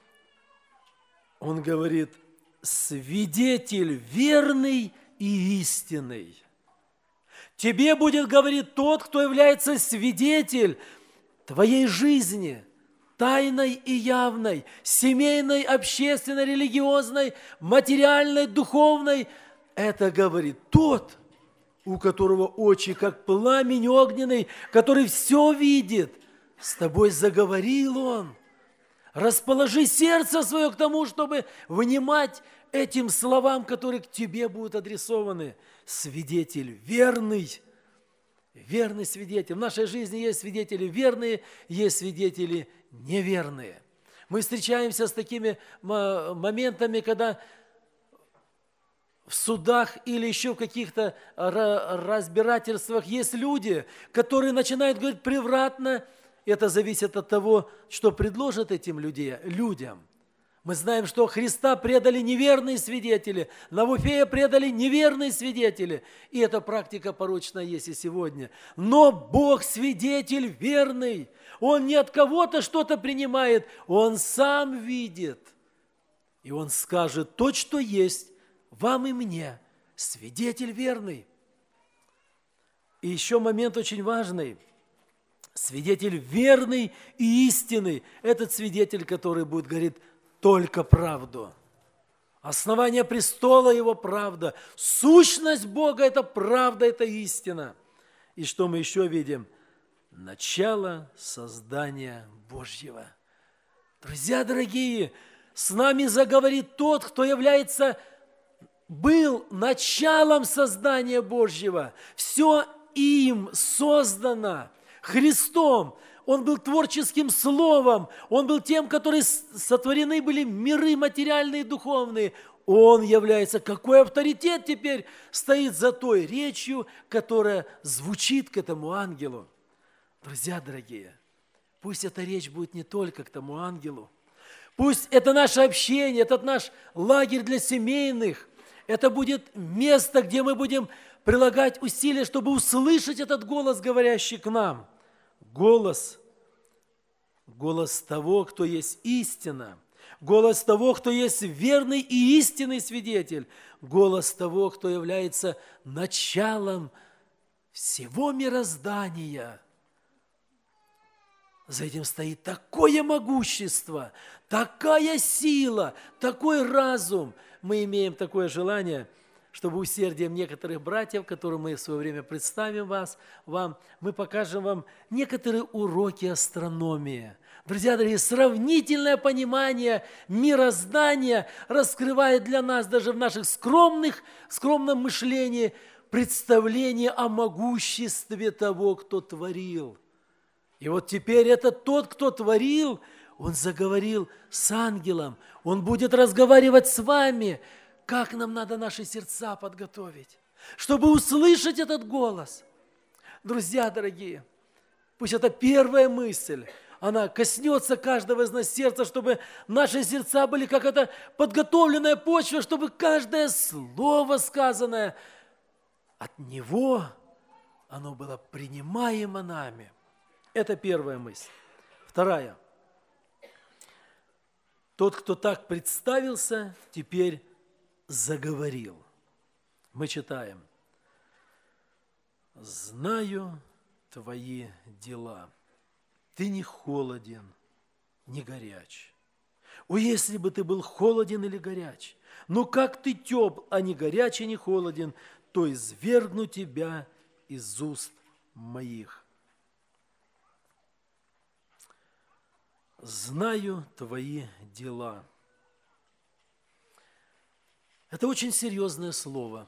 Он говорит, свидетель верный и истинный. Тебе будет говорить тот, кто является свидетель твоей жизни, тайной и явной, семейной, общественной, религиозной, материальной, духовной. Это говорит тот, у которого очи, как пламень огненный, который все видит. С тобой заговорил Он. Расположи сердце свое к тому, чтобы внимать этим словам, которые к тебе будут адресованы. Свидетель верный, верный свидетель. В нашей жизни есть свидетели верные, есть свидетели неверные. Мы встречаемся с такими моментами, когда в судах или еще в каких-то разбирательствах есть люди, которые начинают говорить превратно. Это зависит от того, что предложат этим людям. Мы знаем, что Христа предали неверные свидетели, Навуфея предали неверные свидетели. И эта практика порочная есть и сегодня. Но Бог свидетель верный. Он не от кого-то что-то принимает, Он сам видит. И Он скажет то, что есть, вам и мне. Свидетель верный. И еще момент очень важный. Свидетель верный и истинный. Этот свидетель, который будет говорить только правду. Основание престола Его правда. Сущность Бога – это правда, это истина. И что мы еще видим? Начало создания Божьего. Друзья дорогие, с нами заговорит тот, кто является, был началом создания Божьего. Все им создано Христом. Он был творческим словом, Он был тем, который сотворены были миры материальные и духовные. Он является, какой авторитет теперь стоит за той речью, которая звучит к этому ангелу. Друзья дорогие, пусть эта речь будет не только к тому ангелу, пусть это наше общение, этот наш лагерь для семейных, это будет место, где мы будем прилагать усилия, чтобы услышать этот голос, говорящий к нам. Голос, голос того, кто есть истина, голос того, кто есть верный и истинный свидетель, голос того, кто является началом всего мироздания. За этим стоит такое могущество, такая сила, такой разум. Мы имеем такое желание, чтобы усердием некоторых братьев, которым мы в свое время представим вас, вам, мы покажем вам некоторые уроки астрономии. Друзья дорогие, сравнительное понимание мироздания раскрывает для нас даже в наших скромных, скромном мышлении представление о могуществе того, кто творил. И вот теперь это тот, кто творил, он заговорил с ангелом, он будет разговаривать с вами. Как нам надо наши сердца подготовить, чтобы услышать этот голос. Друзья дорогие, пусть это первая мысль, она коснется каждого из нас сердца, чтобы наши сердца были как эта подготовленная почва, чтобы каждое слово сказанное от Него, оно было принимаемо нами. Это первая мысль. Вторая. Тот, кто так представился, теперь заговорил. Мы читаем. «Знаю твои дела. Ты не холоден, не горяч. О, если бы ты был холоден или горяч, но как ты тепл, а не горяч и не холоден, то извергну тебя из уст моих. Знаю твои дела». Это очень серьезное слово.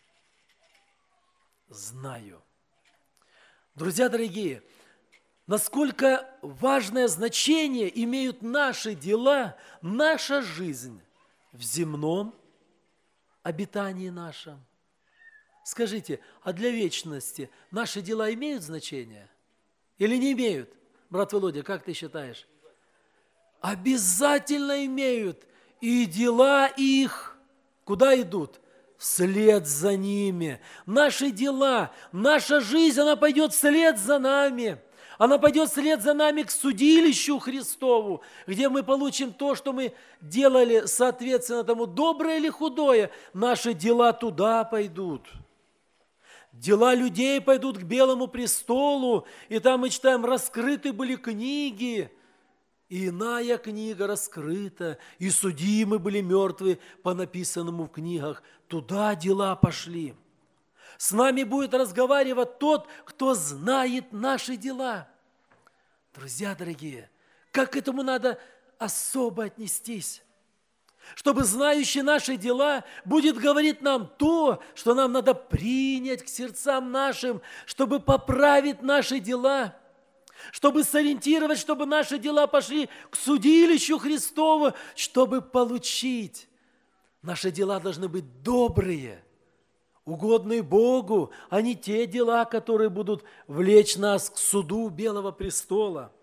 Знаю. Друзья дорогие, насколько важное значение имеют наши дела, наша жизнь в земном обитании нашем. Скажите, а для вечности наши дела имеют значение или не имеют? Брат Володя, как ты считаешь? Обязательно имеют. И дела их куда идут? Вслед за ними. Наши дела, наша жизнь, она пойдет вслед за нами. Она пойдет вслед за нами к судилищу Христову, где мы получим то, что мы делали, соответственно тому, доброе или худое. Наши дела туда пойдут. Дела людей пойдут к Белому престолу, и там мы читаем, раскрыты были книги. И иная книга раскрыта, и судимы были мертвые по написанному в книгах. Туда дела пошли. С нами будет разговаривать тот, кто знает наши дела. Друзья дорогие, как к этому надо особо отнестись? Чтобы знающий наши дела будет говорить нам то, что нам надо принять к сердцам нашим, чтобы поправить наши дела, чтобы сориентировать, чтобы наши дела пошли к судилищу Христову, чтобы получить. Наши дела должны быть добрые, угодные Богу, а не те дела, которые будут влечь нас к суду Белого престола.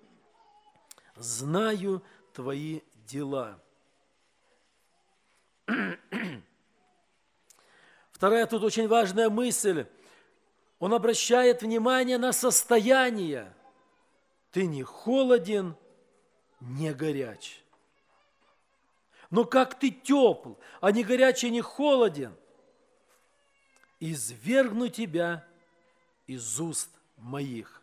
Знаю твои дела. Вторая тут очень важная мысль. Он обращает внимание на состояние. Ты не холоден, не горяч. Но как ты тепл, а не горяч и не холоден, извергну тебя из уст моих.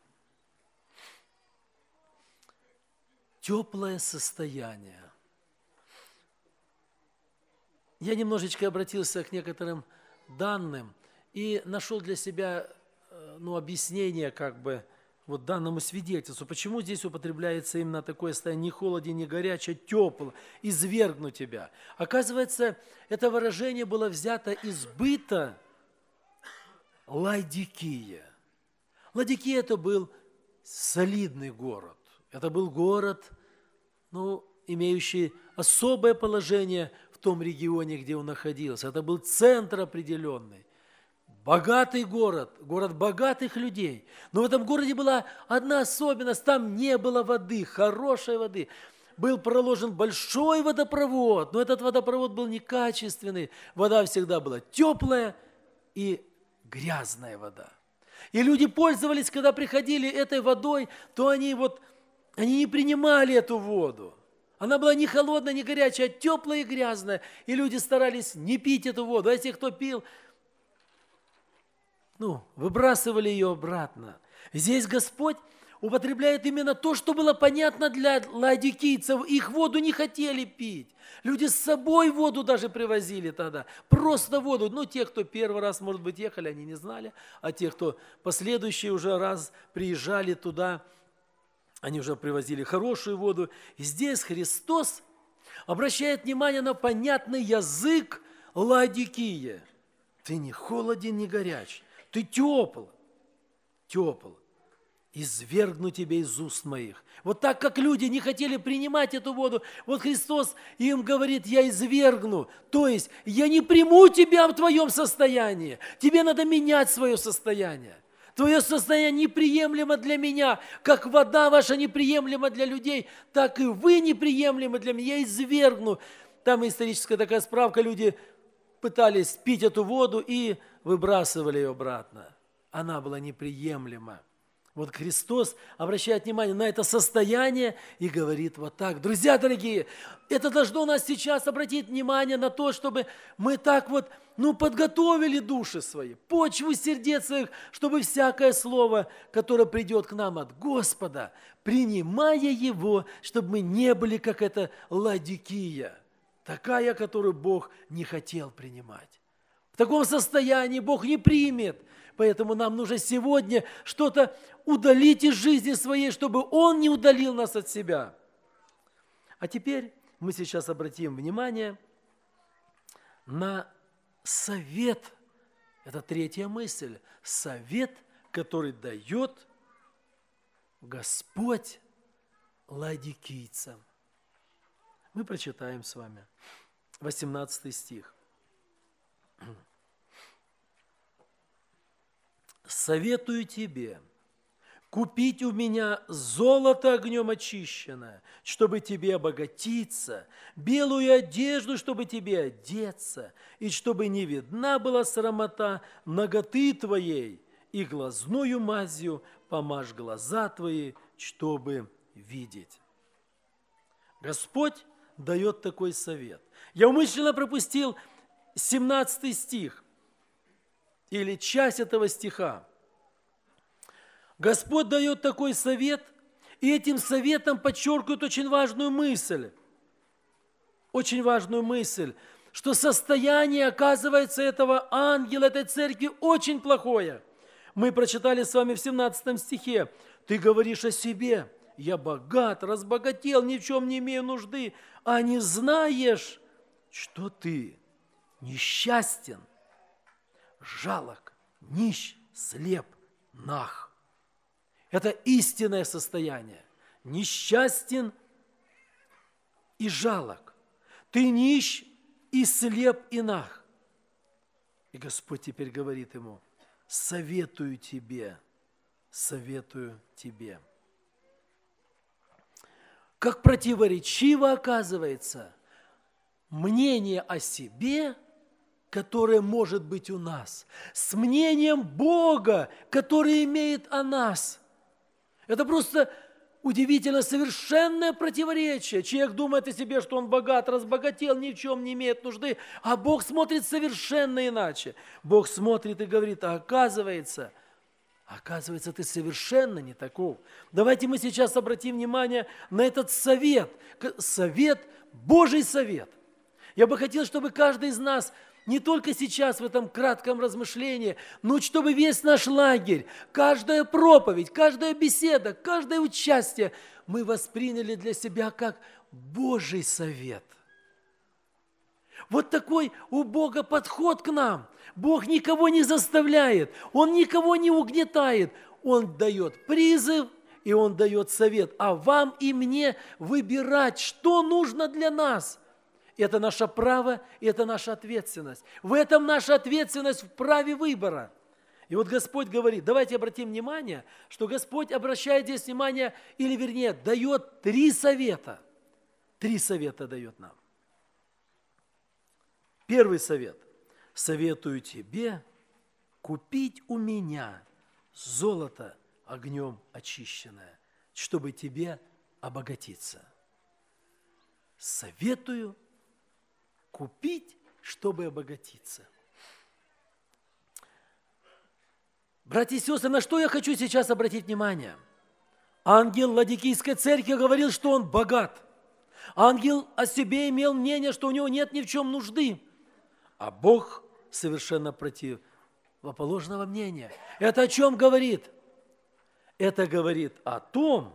Теплое состояние. Я немножечко обратился к некоторым данным и нашел для себя ну, объяснение как бы вот данному свидетельству. Почему здесь употребляется именно такое состояние не холоден, не горячее, тепло, извергну тебя. Оказывается, это выражение было взято из быта Ладикия. Ладикия – это был солидный город. Это был город, ну, имеющий особое положение в том регионе, где он находился. Это был центр определенный. Богатый город, город богатых людей. Но в этом городе была одна особенность. Там не было воды, хорошей воды. Был проложен большой водопровод, но этот водопровод был некачественный. Вода всегда была теплая и грязная вода. И люди пользовались, когда приходили этой водой, то они вот, они не принимали эту воду. Она была не холодная, не горячая, а теплая и грязная. И люди старались не пить эту воду. А если кто пил, ну, выбрасывали ее обратно. Здесь Господь употребляет именно то, что было понятно для ладикийцев. Их воду не хотели пить. Люди с собой воду даже привозили тогда. Просто воду. Ну, те, кто первый раз, может быть, ехали, они не знали. А те, кто последующий уже раз приезжали туда, они уже привозили хорошую воду. И здесь Христос обращает внимание на понятный язык Ладикия. Ты не холоден, не горяч. Ты тепл, тепл, извергну тебя из уст моих. Вот так, как люди не хотели принимать эту воду, вот Христос им говорит, я извергну. То есть, я не приму тебя в твоем состоянии. Тебе надо менять свое состояние. Твое состояние неприемлемо для меня. Как вода ваша неприемлема для людей, так и вы неприемлемы для меня. Я извергну. Там историческая такая справка, люди пытались пить эту воду и выбрасывали ее обратно. Она была неприемлема Вот Христос обращает внимание на это состояние и говорит вот так. Друзья дорогие, это должно нас сейчас обратить внимание на то, чтобы мы так вот, ну, подготовили души свои, почву сердец своих, чтобы всякое слово, которое придет к нам от Господа, принимая его, чтобы мы не были, как эта Ладикия, такая, которую Бог не хотел принимать. В таком состоянии Бог не примет. Поэтому нам нужно сегодня что-то удалить из жизни своей, чтобы Он не удалил нас от себя. А теперь мы сейчас обратим внимание на совет. Это третья мысль. Совет, который дает Господь ладикийцам. Мы прочитаем с вами восемнадцатый стих. «Советую тебе купить у меня золото огнем очищенное, чтобы тебе обогатиться, белую одежду, чтобы тебе одеться, и чтобы не видна была срамота наготы твоей, и глазною мазью помажь глаза твои, чтобы видеть». Господь дает такой совет. Я умышленно пропустил семнадцатый стих, или часть этого стиха. Господь дает такой совет, и этим советом подчеркивает очень важную мысль. Очень важную мысль, что состояние, оказывается, этого ангела, этой церкви очень плохое. Мы прочитали с вами в семнадцатом стихе. «Ты говоришь о себе, я богат, разбогател, ни в чем не имею нужды, а не знаешь, что ты несчастен, жалок, нищ, слеп, наг». Это истинное состояние. Несчастен и жалок. Ты нищ и слеп и наг. И Господь теперь говорит ему: советую тебе, советую тебе. Как противоречиво оказывается мнение о себе, которое может быть у нас, с мнением Бога, который имеет о нас. Это просто удивительно совершенное противоречие. Человек думает о себе, что он богат, разбогател, ни в чем не имеет нужды, а Бог смотрит совершенно иначе. Бог смотрит и говорит: а оказывается, оказывается, ты совершенно не таков. Давайте мы сейчас обратим внимание на этот совет, совет, Божий совет. Я бы хотел, чтобы каждый из нас не только сейчас в этом кратком размышлении, но чтобы весь наш лагерь, каждая проповедь, каждая беседа, каждое участие мы восприняли для себя как Божий совет. Вот такой у Бога подход к нам. Бог никого не заставляет, Он никого не угнетает. Он дает призыв, и Он дает совет. А вам и мне выбирать, что нужно для нас. Это наше право, и это наша ответственность. В этом наша ответственность в праве выбора. И вот Господь говорит, давайте обратим внимание, что Господь обращает здесь внимание, или вернее, дает три совета. Три совета дает нам. Первый совет. Советую тебе купить у меня золото огнем очищенное, чтобы тебе обогатиться. Советую купить, чтобы обогатиться. Братья и сестры, на что я хочу сейчас обратить внимание? Ангел Ладикийской церкви говорил, что он богат. Ангел о себе имел мнение, что у него нет ни в чем нужды. А Бог совершенно противоположного мнения. Это о чем говорит? Это говорит о том,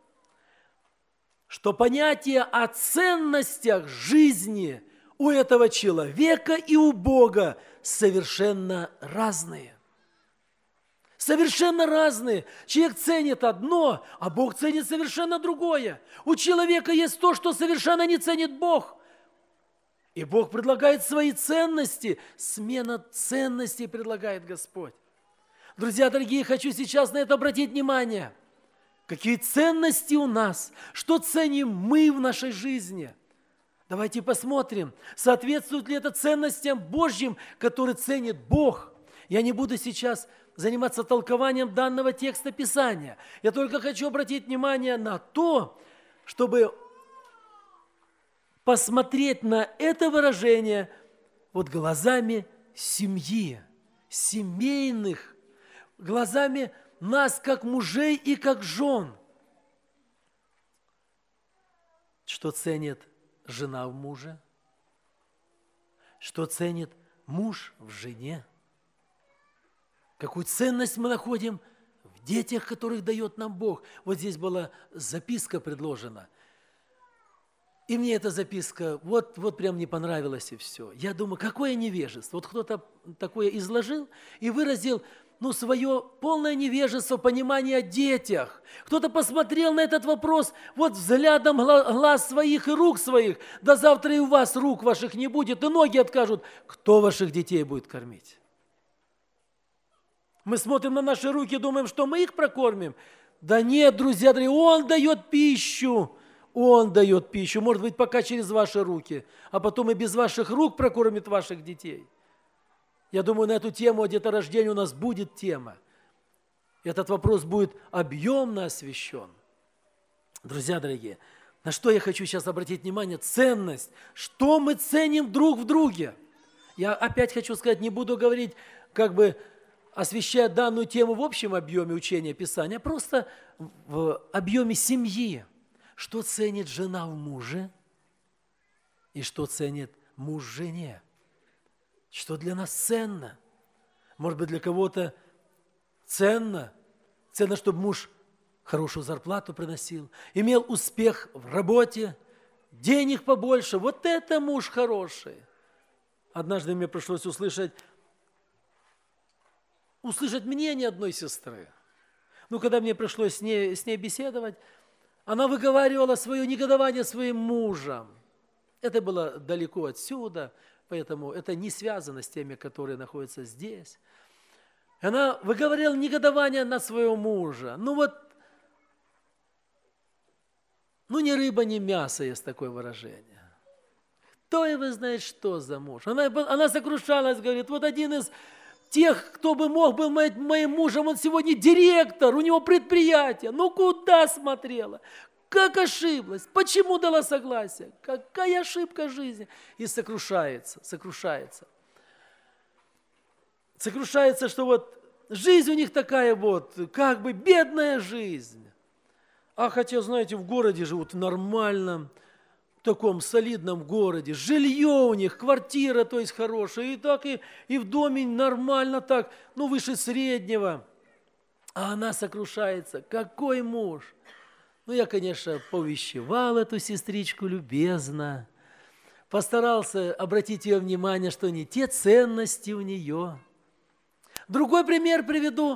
что понятия о ценностях жизни у этого человека и у Бога совершенно разные. Совершенно разные. Человек ценит одно, а Бог ценит совершенно другое. У человека есть то, что совершенно не ценит Бог. И Бог предлагает свои ценности. Смена ценностей предлагает Господь. Друзья дорогие, хочу сейчас на это обратить внимание. Какие ценности у нас? Что ценим мы в нашей жизни? Давайте посмотрим, соответствует ли это ценностям Божьим, которые ценит Бог. Я не буду сейчас заниматься толкованием данного текста Писания. Я только хочу обратить внимание на то, чтобы посмотреть на это выражение вот глазами семьи, семейных, глазами нас, как мужей и как жен. Что ценит жена в муже? Что ценит муж в жене? Какую ценность мы находим в детях, которых дает нам Бог? Вот здесь была записка предложена. И мне эта записка вот, вот прям не понравилась, и все. Я думаю, какое невежество. Вот кто-то такое изложил и выразил ну, свое полное невежество, понимание о детях. Кто-то посмотрел на этот вопрос вот взглядом глаз своих и рук своих. Да завтра и у вас рук ваших не будет, и ноги откажут. Кто ваших детей будет кормить? Мы смотрим на наши руки, думаем, что мы их прокормим. Да нет, друзья, дорогие, Он дает пищу. Он дает пищу, может быть, пока через ваши руки, а потом и без ваших рук прокормит ваших детей. Я думаю, на эту тему о деторождении у нас будет тема. Этот вопрос будет объемно освещен. Друзья дорогие, на что я хочу сейчас обратить внимание? Ценность. Что мы ценим друг в друге? Я опять хочу сказать, не буду говорить, как бы освещая данную тему в общем объеме учения Писания, а просто в объеме семьи. Что ценит жена в муже и что ценит муж в жене? Что для нас ценно? Может быть, для кого-то ценно. Ценно, чтобы муж хорошую зарплату приносил, имел успех в работе, денег побольше. Вот это муж хороший. Однажды мне пришлось услышать, услышать мнение одной сестры. Ну, когда мне пришлось с ней, с ней беседовать, она выговаривала свое негодование своим мужем. Это было далеко отсюда, поэтому это не связано с теми, которые находятся здесь. Она выговорила негодование на своего мужа. Ну вот, ну ни рыба, ни мясо, есть такое выражение. Кто и вы знает, что за муж. Она, она сокрушалась, говорит, вот один из тех, кто бы мог быть моим мужем, он сегодня директор, у него предприятие. Ну куда смотрела? Как ошиблась? Почему дала согласие? Какая ошибка жизни? И сокрушается, сокрушается. Сокрушается, что вот жизнь у них такая вот, как бы бедная жизнь. А хотя, знаете, в городе живут в нормальном, в таком солидном городе, жилье у них, квартира, то есть хорошая, и так и, и в доме нормально так, ну, выше среднего. А она сокрушается. Какой муж? Ну, я, конечно, повещевал эту сестричку любезно, постарался обратить ее внимание, что не те ценности у нее. Другой пример приведу.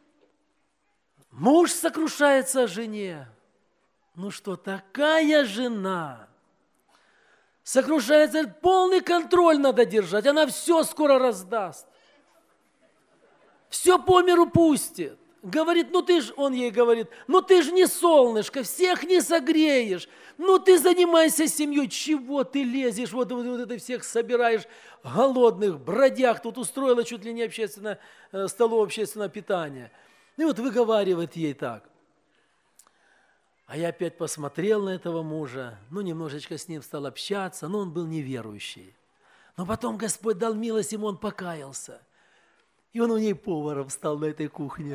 Муж сокрушается о жене. Ну что, такая жена... Сокрушается, полный контроль надо держать, она все скоро раздаст. Все по миру пустит. Говорит, ну ты ж, он ей говорит, ну ты же не солнышко, всех не согреешь. Ну ты занимайся семьей, чего ты лезешь, вот, вот, вот это всех собираешь голодных, бродяг, тут устроила чуть ли не общественное, столовое общественное питание. И вот выговаривает ей так. А я опять посмотрел на этого мужа, ну, немножечко с ним стал общаться, но он был неверующий. Но потом Господь дал милость ему, он покаялся. И он у ней поваром стал на этой кухне.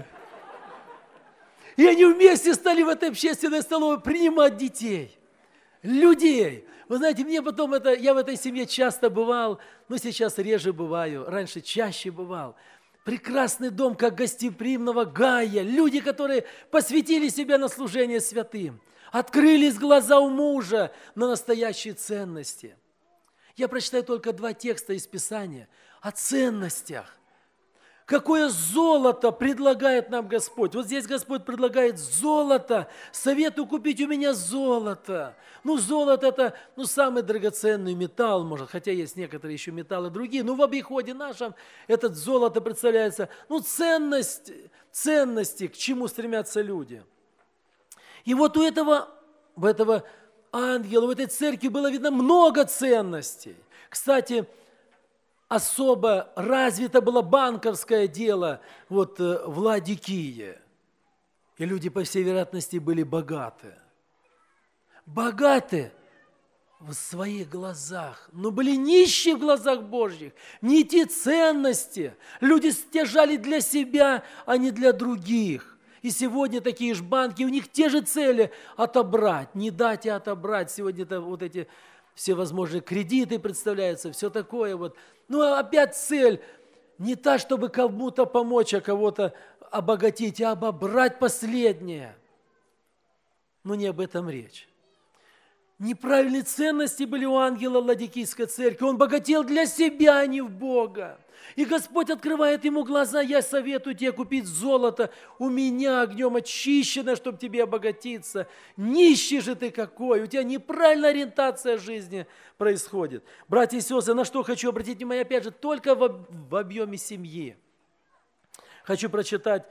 И они вместе стали в этой общественной столовой принимать детей, людей. Вы знаете, мне потом это, я в этой семье часто бывал, но сейчас реже бываю, раньше чаще бывал. Прекрасный дом, как гостеприимного Гая. Люди, которые посвятили себя на служение святым. Открылись глаза у мужа на настоящие ценности. Я прочитаю только два текста из Писания о ценностях. Какое золото предлагает нам Господь. Вот здесь Господь предлагает золото. Советую купить у меня золото. Ну, золото – это ну, самый драгоценный металл, может, хотя есть некоторые еще металлы другие. Но в обиходе нашем этот золото представляется, ну, ценность, ценности, к чему стремятся люди. И вот у этого, у этого ангела, в этой церкви было видно много ценностей. Кстати, особо развито было банковское дело вот э, в Ладикии. И люди, по всей вероятности, были богаты. Богаты в своих глазах, но были нищие в глазах Божьих. Не те ценности. Люди стяжали для себя, а не для других. И сегодня такие же банки, у них те же цели отобрать, не дать и отобрать. Сегодня это вот эти всевозможные кредиты представляются, все такое вот. Ну, опять цель не та, чтобы кому-то помочь, а кого-то обогатить, а обобрать последнее. Но не об этом речь. Неправильные ценности были у ангела Ладикийской церкви. Он богател для себя, а не в Бога. И Господь открывает ему глаза. Я советую тебе купить золото у меня огнем очищенное, чтобы тебе обогатиться. Нищий же ты какой. У тебя неправильная ориентация жизни происходит. Братья и сестры, на что хочу обратить внимание, опять же, только в, в объеме семьи. Хочу прочитать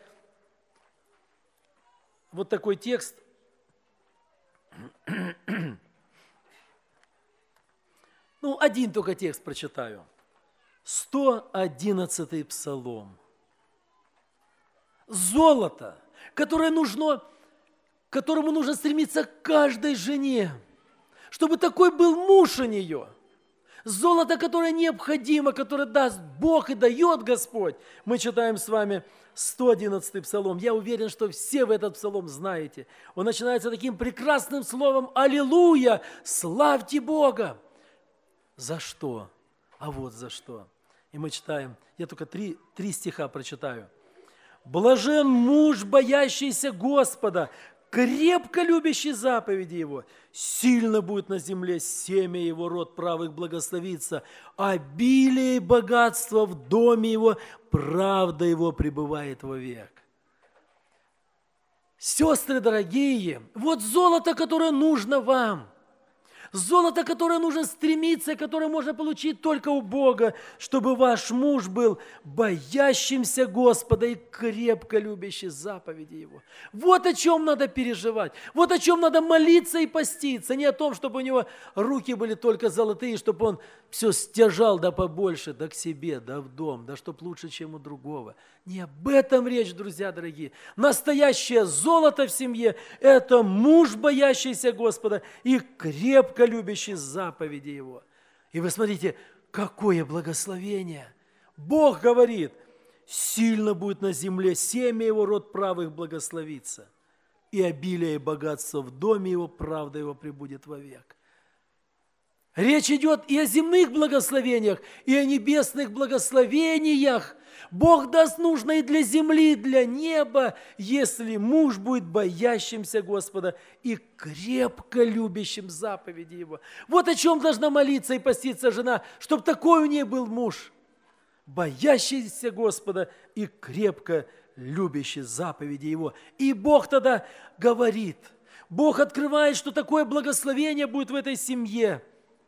вот такой текст. Ну, один только текст прочитаю. сто одиннадцатый псалом. Золото, которое нужно, к которому нужно стремиться каждой жене, чтобы такой был муж у нее. Золото, которое необходимо, которое даст Бог и дает Господь. Мы читаем с вами сто одиннадцатый псалом. Я уверен, что все в этот псалом знаете. Он начинается таким прекрасным словом «Аллилуйя! Славьте Бога!» За что? А вот за что. И мы читаем, я только три, три стиха прочитаю. «Блажен муж, боящийся Господа, крепко любящий заповеди Его. Сильно будет на земле семя Его, род правых благословится. Обилие и богатство в доме Его, правда Его пребывает вовек». Сестры дорогие, вот золото, которое нужно вам. Золото, которое нужно стремиться, которое можно получить только у Бога, чтобы ваш муж был боящимся Господа и крепко любящий заповеди Его. Вот о чем надо переживать, вот о чем надо молиться и поститься. Не о том, чтобы у него руки были только золотые, чтобы он все стяжал да побольше, да к себе, да в дом, да чтоб лучше, чем у другого. Не об этом речь, друзья дорогие. Настоящее золото в семье – это муж, боящийся Господа и крепко любящий заповеди Его. И вы смотрите, какое благословение. Бог говорит, сильно будет на земле семя Его, род правых благословится. И обилие и богатство в доме Его, правда Его пребудет вовек. Речь идет и о земных благословениях, и о небесных благословениях. Бог даст нужно и для земли, и для неба, если муж будет боящимся Господа и крепко любящим заповеди Его. Вот о чем должна молиться и поститься жена, чтобы такой у нее был муж, боящийся Господа и крепко любящий заповеди Его. И Бог тогда говорит, Бог открывает, что такое благословение будет в этой семье,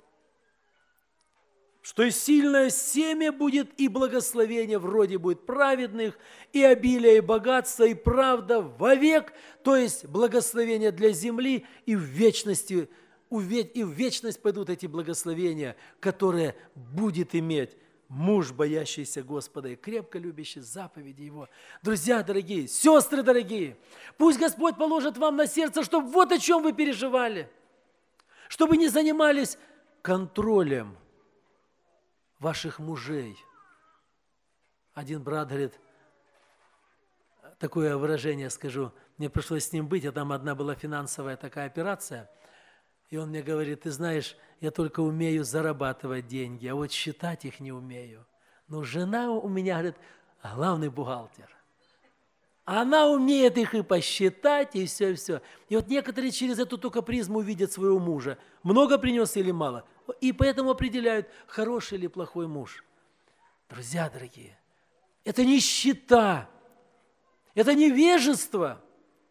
что и сильное семя будет, и благословение вроде будет праведных, и обилие, и богатство, и правда вовек, то есть благословение для земли, и в вечности, и в вечность пойдут эти благословения, которые будет иметь муж, боящийся Господа и крепко любящий заповеди Его. Друзья дорогие, сестры дорогие, пусть Господь положит вам на сердце, чтобы вот о чем вы переживали, чтобы не занимались контролем ваших мужей. Один брат говорит, такое выражение скажу, мне пришлось с ним быть, а там одна была финансовая такая операция, и он мне говорит, ты знаешь, я только умею зарабатывать деньги, а вот считать их не умею. Но жена у меня, говорит, главный бухгалтер. Она умеет их и посчитать, и все, и все. И вот некоторые через эту только призму видят своего мужа, много принес или мало, и поэтому определяют, хороший или плохой муж. Друзья дорогие, это нищета, это невежество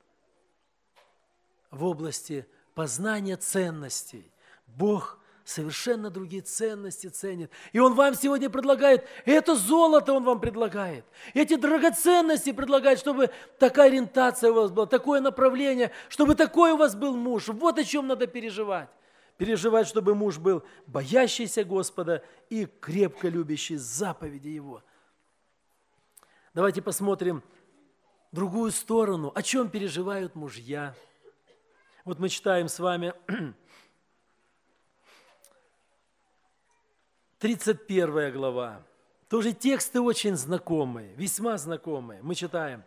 в области познания ценностей. Бог совершенно другие ценности ценит. И Он вам сегодня предлагает, это золото Он вам предлагает, эти драгоценности предлагает, чтобы такая ориентация у вас была, такое направление, чтобы такой у вас был муж. Вот о чем надо переживать. переживать, чтобы муж был боящийся Господа и крепко любящий заповеди Его. Давайте посмотрим другую сторону, о чем переживают мужья. Вот мы читаем с вами тридцать первая глава. Тоже тексты очень знакомые, весьма знакомые. Мы читаем: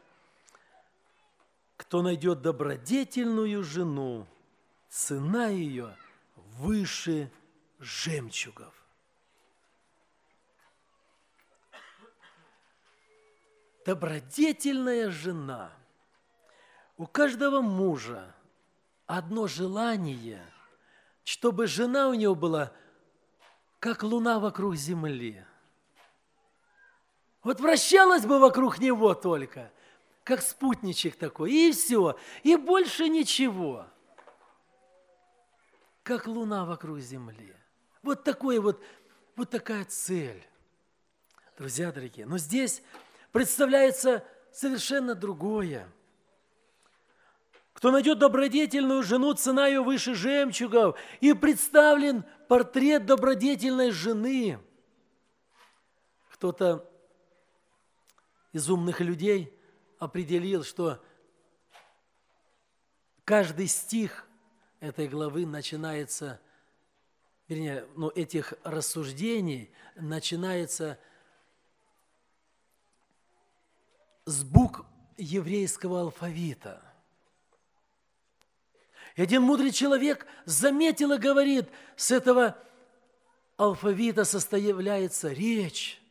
«Кто найдет добродетельную жену, цена ее выше жемчугов». Добродетельная жена. У каждого мужа одно желание, чтобы жена у него была как луна вокруг земли. Вот вращалась бы вокруг него только, как спутничек такой, и все, и больше ничего. Как луна вокруг земли. Вот, такой вот, вот такая цель. Друзья дорогие, но здесь представляется совершенно другое. Кто найдет добродетельную жену, цена ее выше жемчугов. И представлен портрет добродетельной жены. Кто-то из умных людей определил, что каждый стих этой главы начинается, вернее, ну, этих рассуждений начинается с букв еврейского алфавита. И один мудрый человек заметил и говорит, с этого алфавита составляется речь.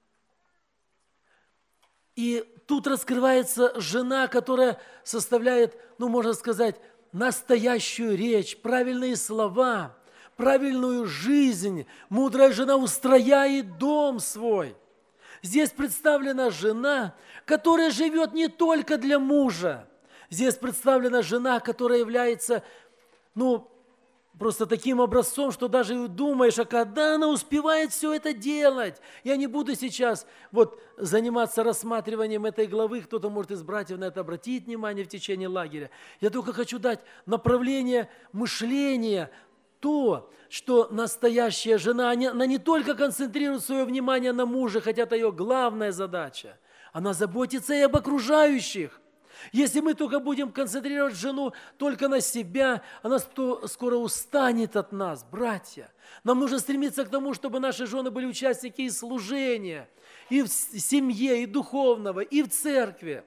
И тут раскрывается жена, которая составляет, ну, можно сказать, настоящую речь, правильные слова, правильную жизнь. Мудрая жена устрояет дом свой. Здесь представлена жена, которая живет не только для мужа. Здесь представлена жена, которая является, ну, просто таким образцом, что даже думаешь, а когда она успевает все это делать? Я не буду сейчас вот заниматься рассматриванием этой главы, кто-то может из братьев на это обратить внимание в течение лагеря. Я только хочу дать направление мышления, то, что настоящая жена, она не только концентрирует свое внимание на муже, хотя это ее главная задача, она заботится и об окружающих. Если мы только будем концентрировать жену только на себя, она скоро устанет от нас, братья. Нам нужно стремиться к тому, чтобы наши жены были участники и служения, и в семье, и духовного, и в церкви.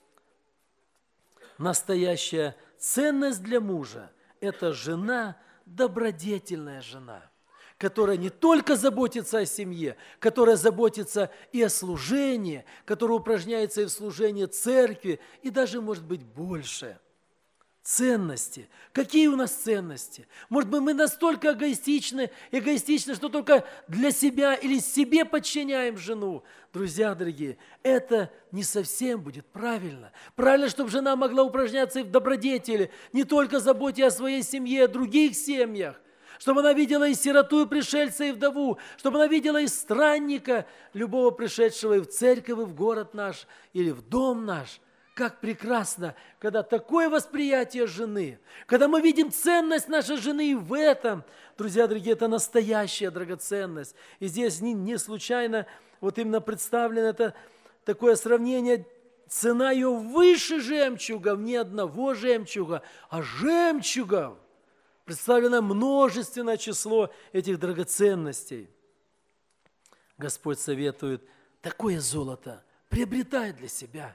Настоящая ценность для мужа – это жена, добродетельная жена, которая не только заботится о семье, которая заботится и о служении, которая упражняется и в служении церкви, и даже, может быть, больше. Ценности. Какие у нас ценности? Может быть, мы настолько эгоистичны, эгоистичны, что только для себя или себе подчиняем жену. Друзья дорогие, это не совсем будет правильно. Правильно, чтобы жена могла упражняться и в добродетели, не только заботе о своей семье, о других семьях, чтобы она видела и сироту, и пришельца, и вдову, чтобы она видела и странника, любого пришедшего и в церковь, и в город наш, или в дом наш. Как прекрасно, когда такое восприятие жены, когда мы видим ценность нашей жены и в этом, друзья дорогие, это настоящая драгоценность. И здесь не, не случайно вот именно представлено это такое сравнение, цена ее выше жемчугов, не одного жемчуга, а жемчугов. Представлено множественное число этих драгоценностей. Господь советует такое золото приобретай для себя.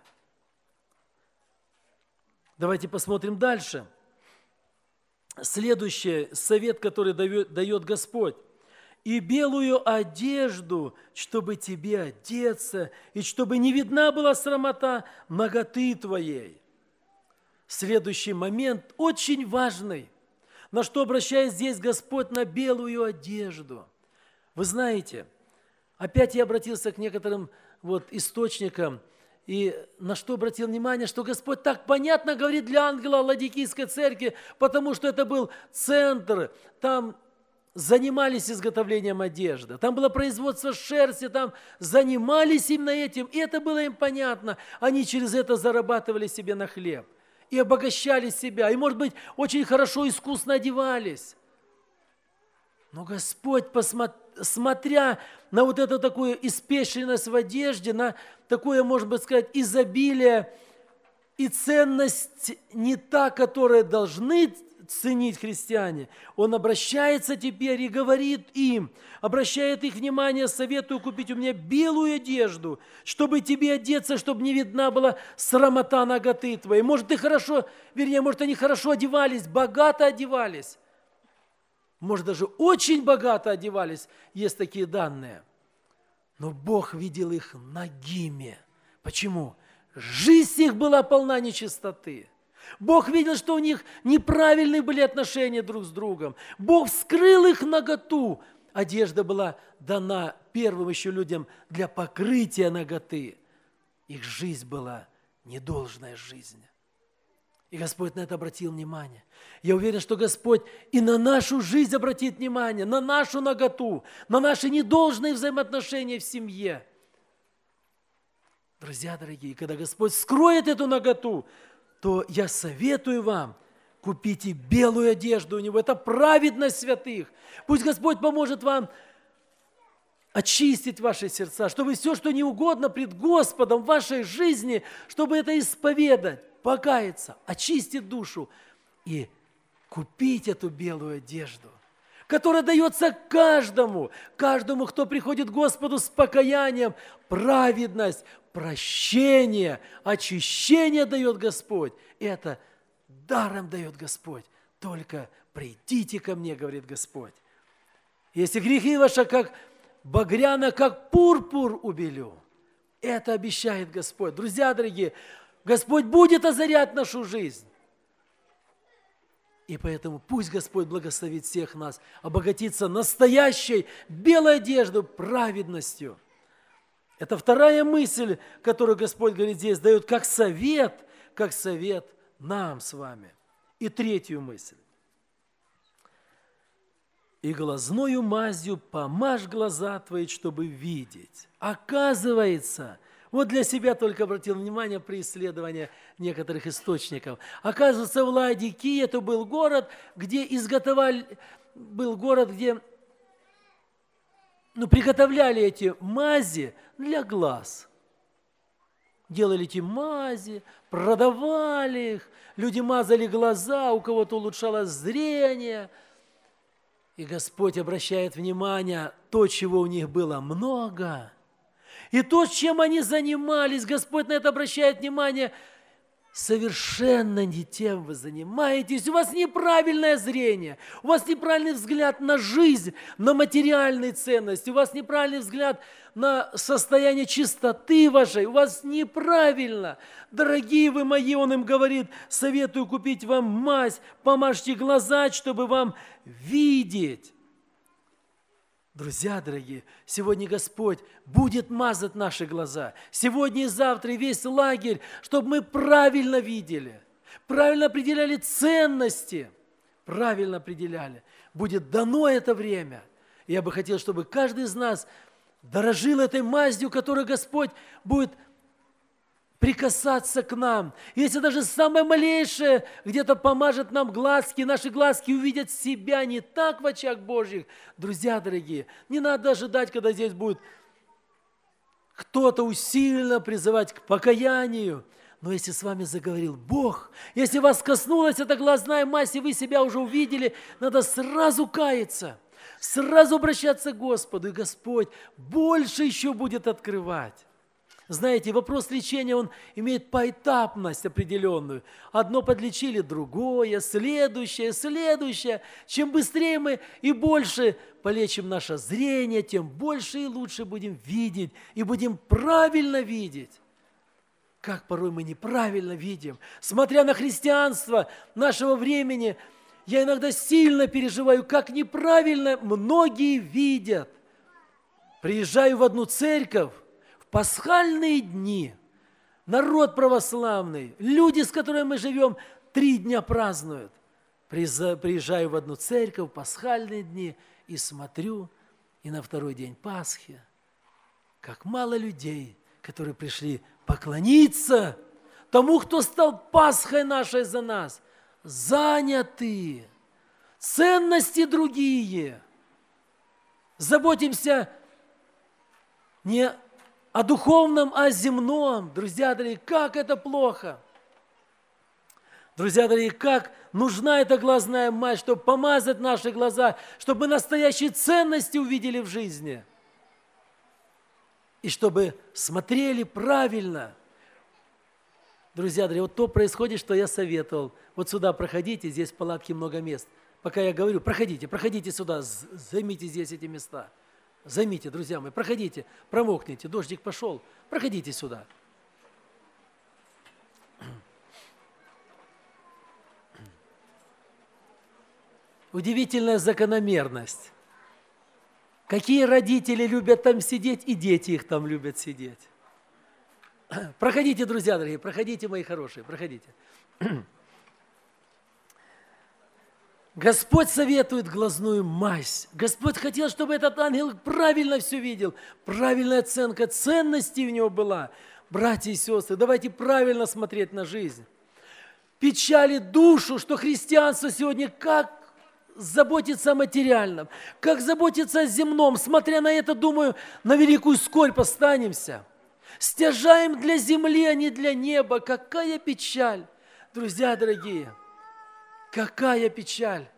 Давайте посмотрим дальше. Следующий совет, который дает, дает Господь. «И белую одежду, чтобы тебе одеться, и чтобы не видна была срамота наготы твоей». Следующий момент очень важный. На что обращает здесь Господь? На белую одежду. Вы знаете, опять я обратился к некоторым вот источникам, и на что обратил внимание, что Господь так понятно говорит для ангела Ладикийской церкви, потому что это был центр, там занимались изготовлением одежды, там было производство шерсти, там занимались именно этим, и это было им понятно. Они через это зарабатывали себе на хлеб и обогащали себя, и, может быть, очень хорошо, искусно одевались. Но Господь, смотря на вот эту такую испещренность в одежде, на такое, можно быть сказать, изобилие и ценность не та, которую должны ценить христиане, Он обращается теперь и говорит им, обращает их внимание, советую купить у меня белую одежду, чтобы тебе одеться, чтобы не видна была срамота наготы твоей. Может, ты хорошо, вернее, может, они хорошо одевались, богато одевались. Может, даже очень богато одевались, есть такие данные. Но Бог видел их нагими. Почему? Жизнь их была полна нечистоты. Бог видел, что у них неправильные были отношения друг с другом. Бог вскрыл их наготу. Одежда была дана первым еще людям для покрытия наготы. Их жизнь была недолжная жизнь. И Господь на это обратил внимание. Я уверен, что Господь и на нашу жизнь обратит внимание, на нашу наготу, на наши недолжные взаимоотношения в семье. Друзья дорогие, когда Господь скроет эту наготу, то я советую вам, купите белую одежду у Него. Это праведность святых. Пусть Господь поможет вам очистить ваши сердца, чтобы все, что не угодно пред Господом в вашей жизни, чтобы это исповедать, покаяться, очистить душу и купить эту белую одежду, которая дается каждому, каждому, кто приходит к Господу с покаянием, праведность, прощение, очищение дает Господь. Это даром дает Господь. Только придите ко мне, говорит Господь. Если грехи ваши, как багряна, как пурпур убелю, это обещает Господь. Друзья дорогие, Господь будет озарять нашу жизнь. И поэтому пусть Господь благословит всех нас, обогатиться настоящей белой одеждой, праведностью. Это вторая мысль, которую Господь говорит здесь, дает как совет, как совет нам с вами. И третью мысль. И глазною мазью помажь глаза твои, чтобы видеть. Оказывается, вот для себя только обратил внимание при исследовании некоторых источников. Оказывается, в Лаодикии это был город, где изготовляли, был город, где ну, приготовляли эти мази для глаз. Делали эти мази, продавали их, люди мазали глаза, у кого-то улучшалось зрение. И Господь обращает внимание, то, чего у них было много, и то, чем они занимались, Господь на это обращает внимание, совершенно не тем вы занимаетесь. У вас неправильное зрение, у вас неправильный взгляд на жизнь, на материальные ценности, у вас неправильный взгляд на состояние чистоты вашей, у вас неправильно. Дорогие вы мои, Он им говорит, советую купить вам мазь, помажьте глаза, чтобы вам видеть. Друзья дорогие, сегодня Господь будет мазать наши глаза. Сегодня и завтра и весь лагерь, чтобы мы правильно видели, правильно определяли ценности, правильно определяли. Будет дано это время. Я бы хотел, чтобы каждый из нас дорожил этой мазью, которой Господь будет прикасаться к нам. Если даже самое малейшее где-то помажет нам глазки, наши глазки увидят себя не так в очах Божьих. Друзья дорогие, не надо ожидать, когда здесь будет кто-то усиленно призывать к покаянию. Но если с вами заговорил Бог, если вас коснулась эта глазная мазь, и вы себя уже увидели, надо сразу каяться, сразу обращаться к Господу, и Господь больше еще будет открывать. Знаете, вопрос лечения, он имеет поэтапность определенную. Одно подлечили, другое, следующее, следующее. Чем быстрее мы и больше полечим наше зрение, тем больше и лучше будем видеть, и будем правильно видеть. Как порой мы неправильно видим. Смотря на христианство нашего времени, я иногда сильно переживаю, как неправильно многие видят. Приезжаю в одну церковь, пасхальные дни, народ православный, люди, с которыми мы живем, три дня празднуют. Приезжаю в одну церковь в пасхальные дни и смотрю, и на второй день Пасхи, как мало людей, которые пришли поклониться тому, кто стал Пасхой нашей за нас, заняты, ценности другие. Заботимся не о духовном, а о земном. Друзья дорогие, как это плохо! Друзья дорогие, как нужна эта глазная мазь, чтобы помазать наши глаза, чтобы мы настоящие ценности увидели в жизни. И чтобы смотрели правильно. Друзья дорогие, вот то происходит, что я советовал. Вот сюда проходите, здесь в палатке много мест. Пока я говорю, проходите, проходите сюда, займите здесь эти места. Займите, друзья мои, проходите, промокните, дождик пошел, проходите сюда. Удивительная закономерность. Какие родители любят там сидеть, и дети их там любят сидеть. Проходите, друзья дорогие, проходите, мои хорошие, проходите. Господь советует глазную мазь. Господь хотел, чтобы этот ангел правильно все видел. Правильная оценка ценностей у него была. Братья и сестры, давайте правильно смотреть на жизнь. Печали душу, что христианство сегодня как заботится о материальном, как заботится о земном. Смотря на это, думаю, на великую скорбь останемся. Стяжаем для земли, а не для неба. Какая печаль, друзья дорогие! Какая печаль!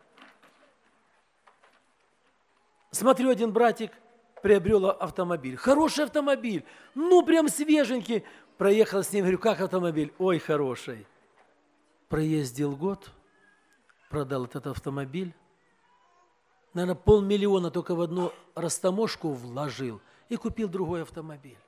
Смотрю, один братик приобрел автомобиль. Хороший автомобиль, ну прям свеженький. Проехал с ним, говорю, как автомобиль? Ой, хороший. Проездил год, продал этот автомобиль. Наверное, полмиллиона только в одну растаможку вложил и купил другой автомобиль.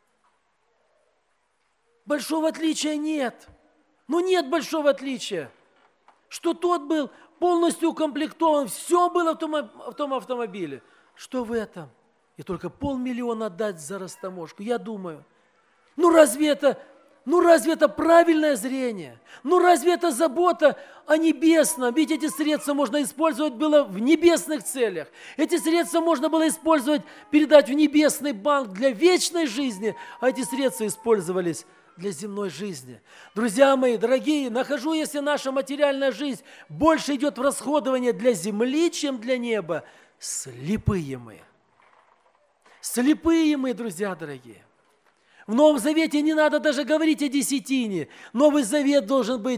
Большого отличия нет. Ну нет большого отличия. Что тот был полностью укомплектован, все было в том, в том автомобиле. Что в этом? И только полмиллиона отдать за растаможку. Я думаю, ну разве это, ну разве это правильное зрение? Ну разве это забота о небесном? Ведь эти средства можно использовать было в небесных целях. Эти средства можно было использовать, передать в небесный банк для вечной жизни, а эти средства использовались для земной жизни. Друзья мои, дорогие, нахожу, если наша материальная жизнь больше идет в расходование для земли, чем для неба, слепые мы. Слепые мы, друзья дорогие. В Новом Завете не надо даже говорить о десятине. Новый Завет должен быть...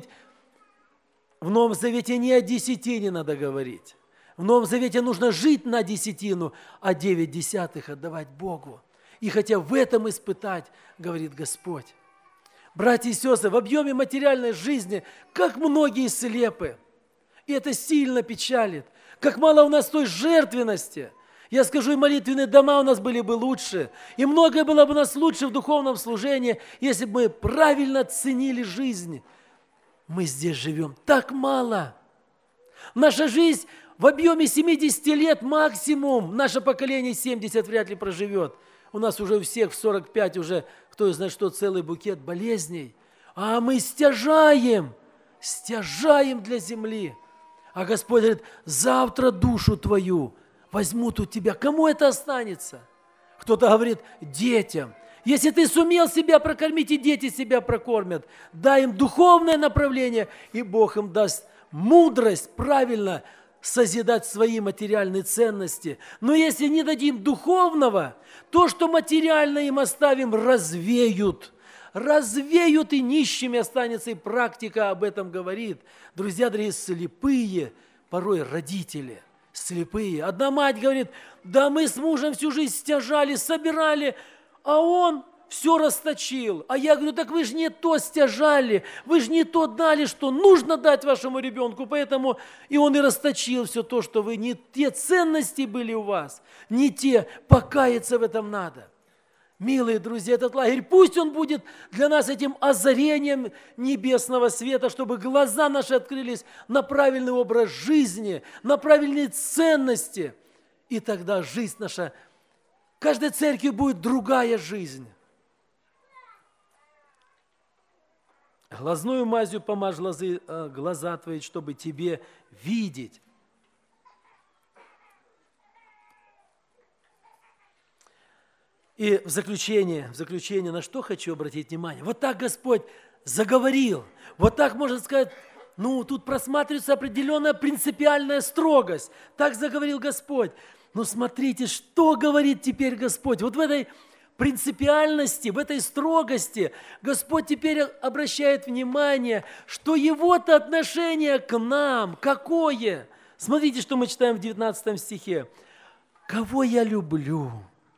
В Новом Завете не о десятине надо говорить. В Новом Завете нужно жить на десятину, а девять десятых отдавать Богу. И хотя в этом испытать, говорит Господь. Братья и сестры, в объеме материальной жизни, как многие слепы. И это сильно печалит. Как мало у нас той жертвенности. Я скажу, и молитвенные дома у нас были бы лучше. И многое было бы у нас лучше в духовном служении, если бы мы правильно ценили жизнь. Мы здесь живем так мало. Наша жизнь в объеме семидесяти лет максимум. Наше поколение семьдесят вряд ли проживет. У нас уже у всех в сорок пять уже, кто знает что, целый букет болезней. А мы стяжаем, стяжаем для земли. А Господь говорит, завтра душу твою возьмут у тебя. Кому это останется? Кто-то говорит, детям. Если ты сумел себя прокормить, и дети себя прокормят, дай им духовное направление, и Бог им даст мудрость правильно созидать свои материальные ценности. Но если не дадим духовного, то, что материально им оставим, развеют. Развеют, и нищими останется, и практика об этом говорит. Друзья дорогие, слепые порой родители. Слепые. Одна мать говорит, да мы с мужем всю жизнь стяжали, собирали, а он все расточил. А я говорю, так вы же не то стяжали, вы же не то дали, что нужно дать вашему ребенку, поэтому и он и расточил все то, что вы, не те ценности были у вас, не те, покаяться в этом надо. Милые друзья, этот лагерь, пусть он будет для нас этим озарением небесного света, чтобы глаза наши открылись на правильный образ жизни, на правильные ценности. И тогда жизнь наша, каждой церкви будет другая жизнь. Глазную мазью помажь глазы, глаза твои, чтобы тебе видеть. И в заключение, в заключение, на что хочу обратить внимание. Вот так Господь заговорил. Вот так, можно сказать, ну, тут просматривается определенная принципиальная строгость. Так заговорил Господь. Но смотрите, что говорит теперь Господь. Вот в этой принципиальности, в этой строгости Господь теперь обращает внимание, что Его-то отношение к нам какое? Смотрите, что мы читаем в девятнадцатом стихе. «Кого я люблю?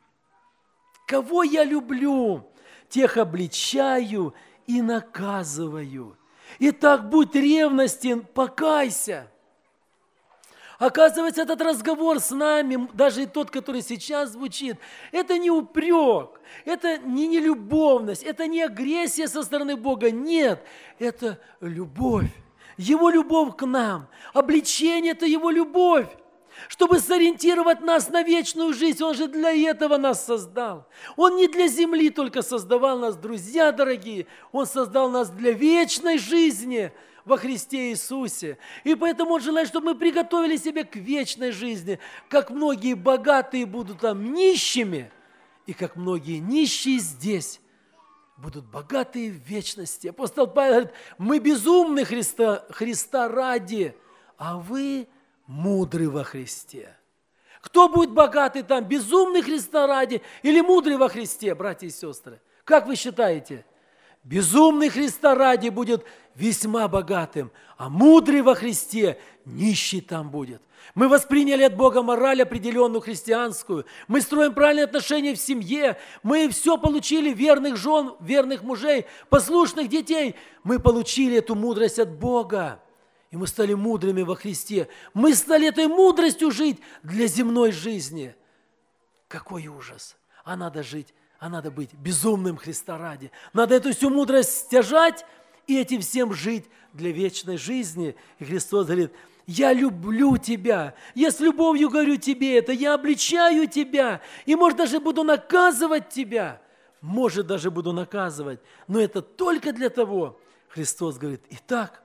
Кого я люблю? Тех обличаю и наказываю. Итак, будь ревностен, покайся». Оказывается, этот разговор с нами, даже и тот, который сейчас звучит, это не упрек, это не нелюбовность, это не агрессия со стороны Бога. Нет, это любовь. Его любовь к нам. Обличение – это Его любовь. Чтобы сориентировать нас на вечную жизнь, Он же для этого нас создал. Он не для земли только создавал нас, друзья дорогие. Он создал нас для вечной жизни во Христе Иисусе. И поэтому Он желает, чтобы мы приготовили себя к вечной жизни, как многие богатые будут там нищими, и как многие нищие здесь будут богатые в вечности. Апостол Павел говорит, мы безумны Христа, Христа ради, а вы мудры во Христе. Кто будет богатый там, безумный Христа ради или мудрый во Христе, братья и сестры? Как вы считаете? Безумный Христа ради будет весьма богатым, а мудрый во Христе нищий там будет. Мы восприняли от Бога мораль определенную христианскую. Мы строим правильные отношения в семье. Мы все получили, верных жен, верных мужей, послушных детей. Мы получили эту мудрость от Бога. И мы стали мудрыми во Христе. Мы стали этой мудростью жить для земной жизни. Какой ужас! А надо жить, а надо быть безумным Христа ради. Надо эту всю мудрость стяжать и этим всем жить для вечной жизни. И Христос говорит, я люблю тебя, я с любовью говорю тебе это, я обличаю тебя, и, может, даже буду наказывать тебя, может, даже буду наказывать, но это только для того, Христос говорит, итак,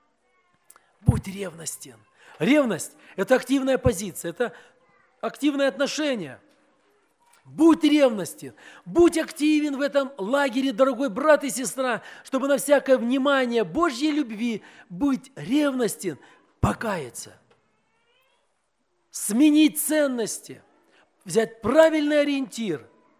будь ревностен. Ревность – это активная позиция, это активное отношение. Будь ревностен, будь активен в этом лагере, дорогой брат и сестра, чтобы на всякое внимание Божьей любви быть ревностен, покаяться, сменить ценности, взять правильный ориентир.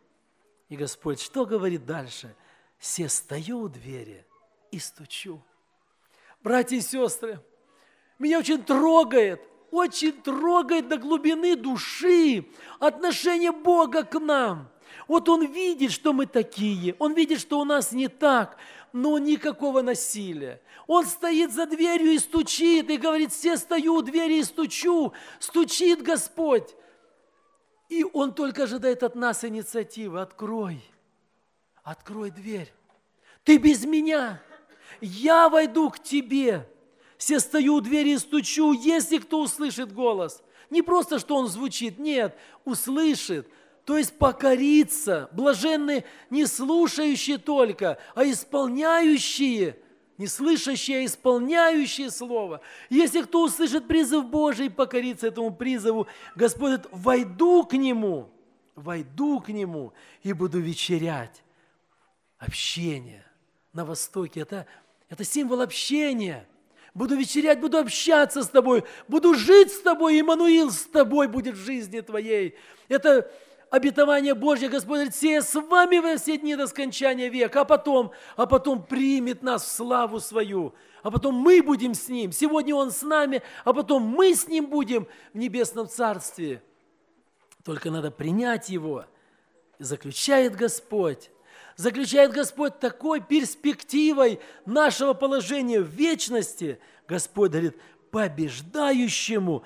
И Господь что говорит дальше? «Се стою у двери и стучу». Братья и сестры, меня очень трогает, очень трогает до глубины души отношение Бога к нам. Вот Он видит, что мы такие, Он видит, что у нас не так, но никакого насилия. Он стоит за дверью и стучит, и говорит, все стою у двери и стучу, стучит Господь. И Он только ожидает от нас инициативы, открой, открой дверь. Ты без меня, я войду к тебе. Все стою у двери и стучу, если кто услышит голос. Не просто, что он звучит, нет, услышит. То есть покориться, блаженны не слушающие только, а исполняющие, не слышащие, а исполняющие Слово. Если кто услышит призыв Божий и покорится этому призыву, Господь говорит, войду к Нему, войду к Нему и буду вечерять. Общение на Востоке – это, это символ общения. Буду вечерять, буду общаться с тобой, буду жить с тобой, Иммануил с тобой будет в жизни твоей. Это обетование Божье, Господь говорит, сея с вами во все дни до скончания века, а потом, а потом примет нас в славу свою, а потом мы будем с Ним. Сегодня Он с нами, а потом мы с Ним будем в небесном царстве. Только надо принять Его. И заключает Господь. Заключает Господь такой перспективой нашего положения в вечности. Господь говорит, побеждающему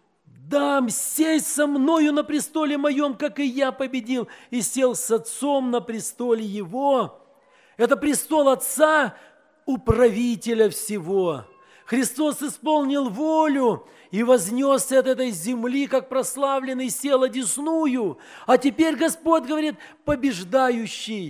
дам сесть со мною на престоле моем, как и я победил, и сел с Отцом на престоле Его. Это престол Отца, управителя всего. Христос исполнил волю и вознесся от этой земли, как прославленный, сел одесную. А теперь Господь говорит, побеждающий,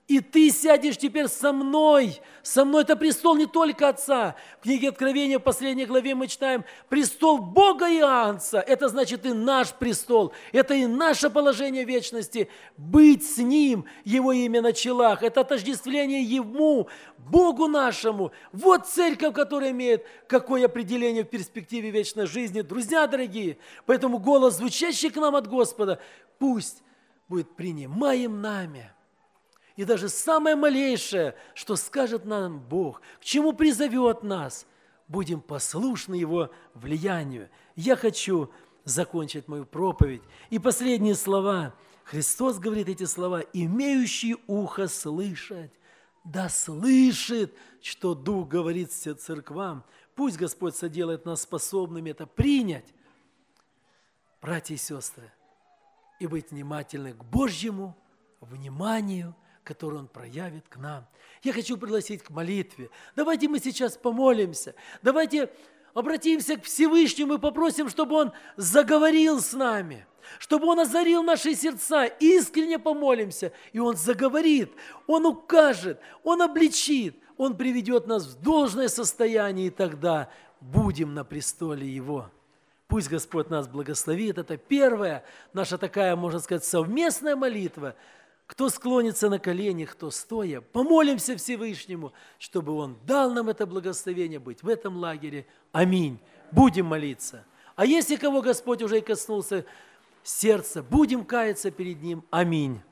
И ты сядешь теперь со мной. Со мной это престол не только Отца. В книге Откровения, в последней главе мы читаем, престол Бога и Агнца. Это значит и наш престол. Это и наше положение вечности. Быть с Ним, Его имя на челах. Это отождествление Ему, Богу нашему. Вот церковь, которая имеет какое определение в перспективе вечной жизни. Друзья дорогие, поэтому голос, звучащий к нам от Господа, пусть будет принимаем нами. И даже самое малейшее, что скажет нам Бог, к чему призовет нас, будем послушны Его влиянию. Я хочу закончить мою проповедь. И последние слова. Христос говорит эти слова: «Имеющий ухо слышать, да слышит, что Дух говорит все церквам». Пусть Господь соделает нас способными это принять, братья и сестры, и быть внимательны к Божьему вниманию, который Он проявит к нам. Я хочу пригласить к молитве. Давайте мы сейчас помолимся. Давайте обратимся к Всевышнему и попросим, чтобы Он заговорил с нами, чтобы Он озарил наши сердца. Искренне помолимся, и Он заговорит, Он укажет, Он обличит, Он приведет нас в должное состояние, и тогда будем на престоле Его. Пусть Господь нас благословит. Это первая наша такая, можно сказать, совместная молитва. Кто склонится на колени, кто стоя, помолимся Всевышнему, чтобы Он дал нам это благословение быть в этом лагере. Аминь. Будем молиться. А если кого Господь уже и коснулся сердца, будем каяться перед Ним. Аминь.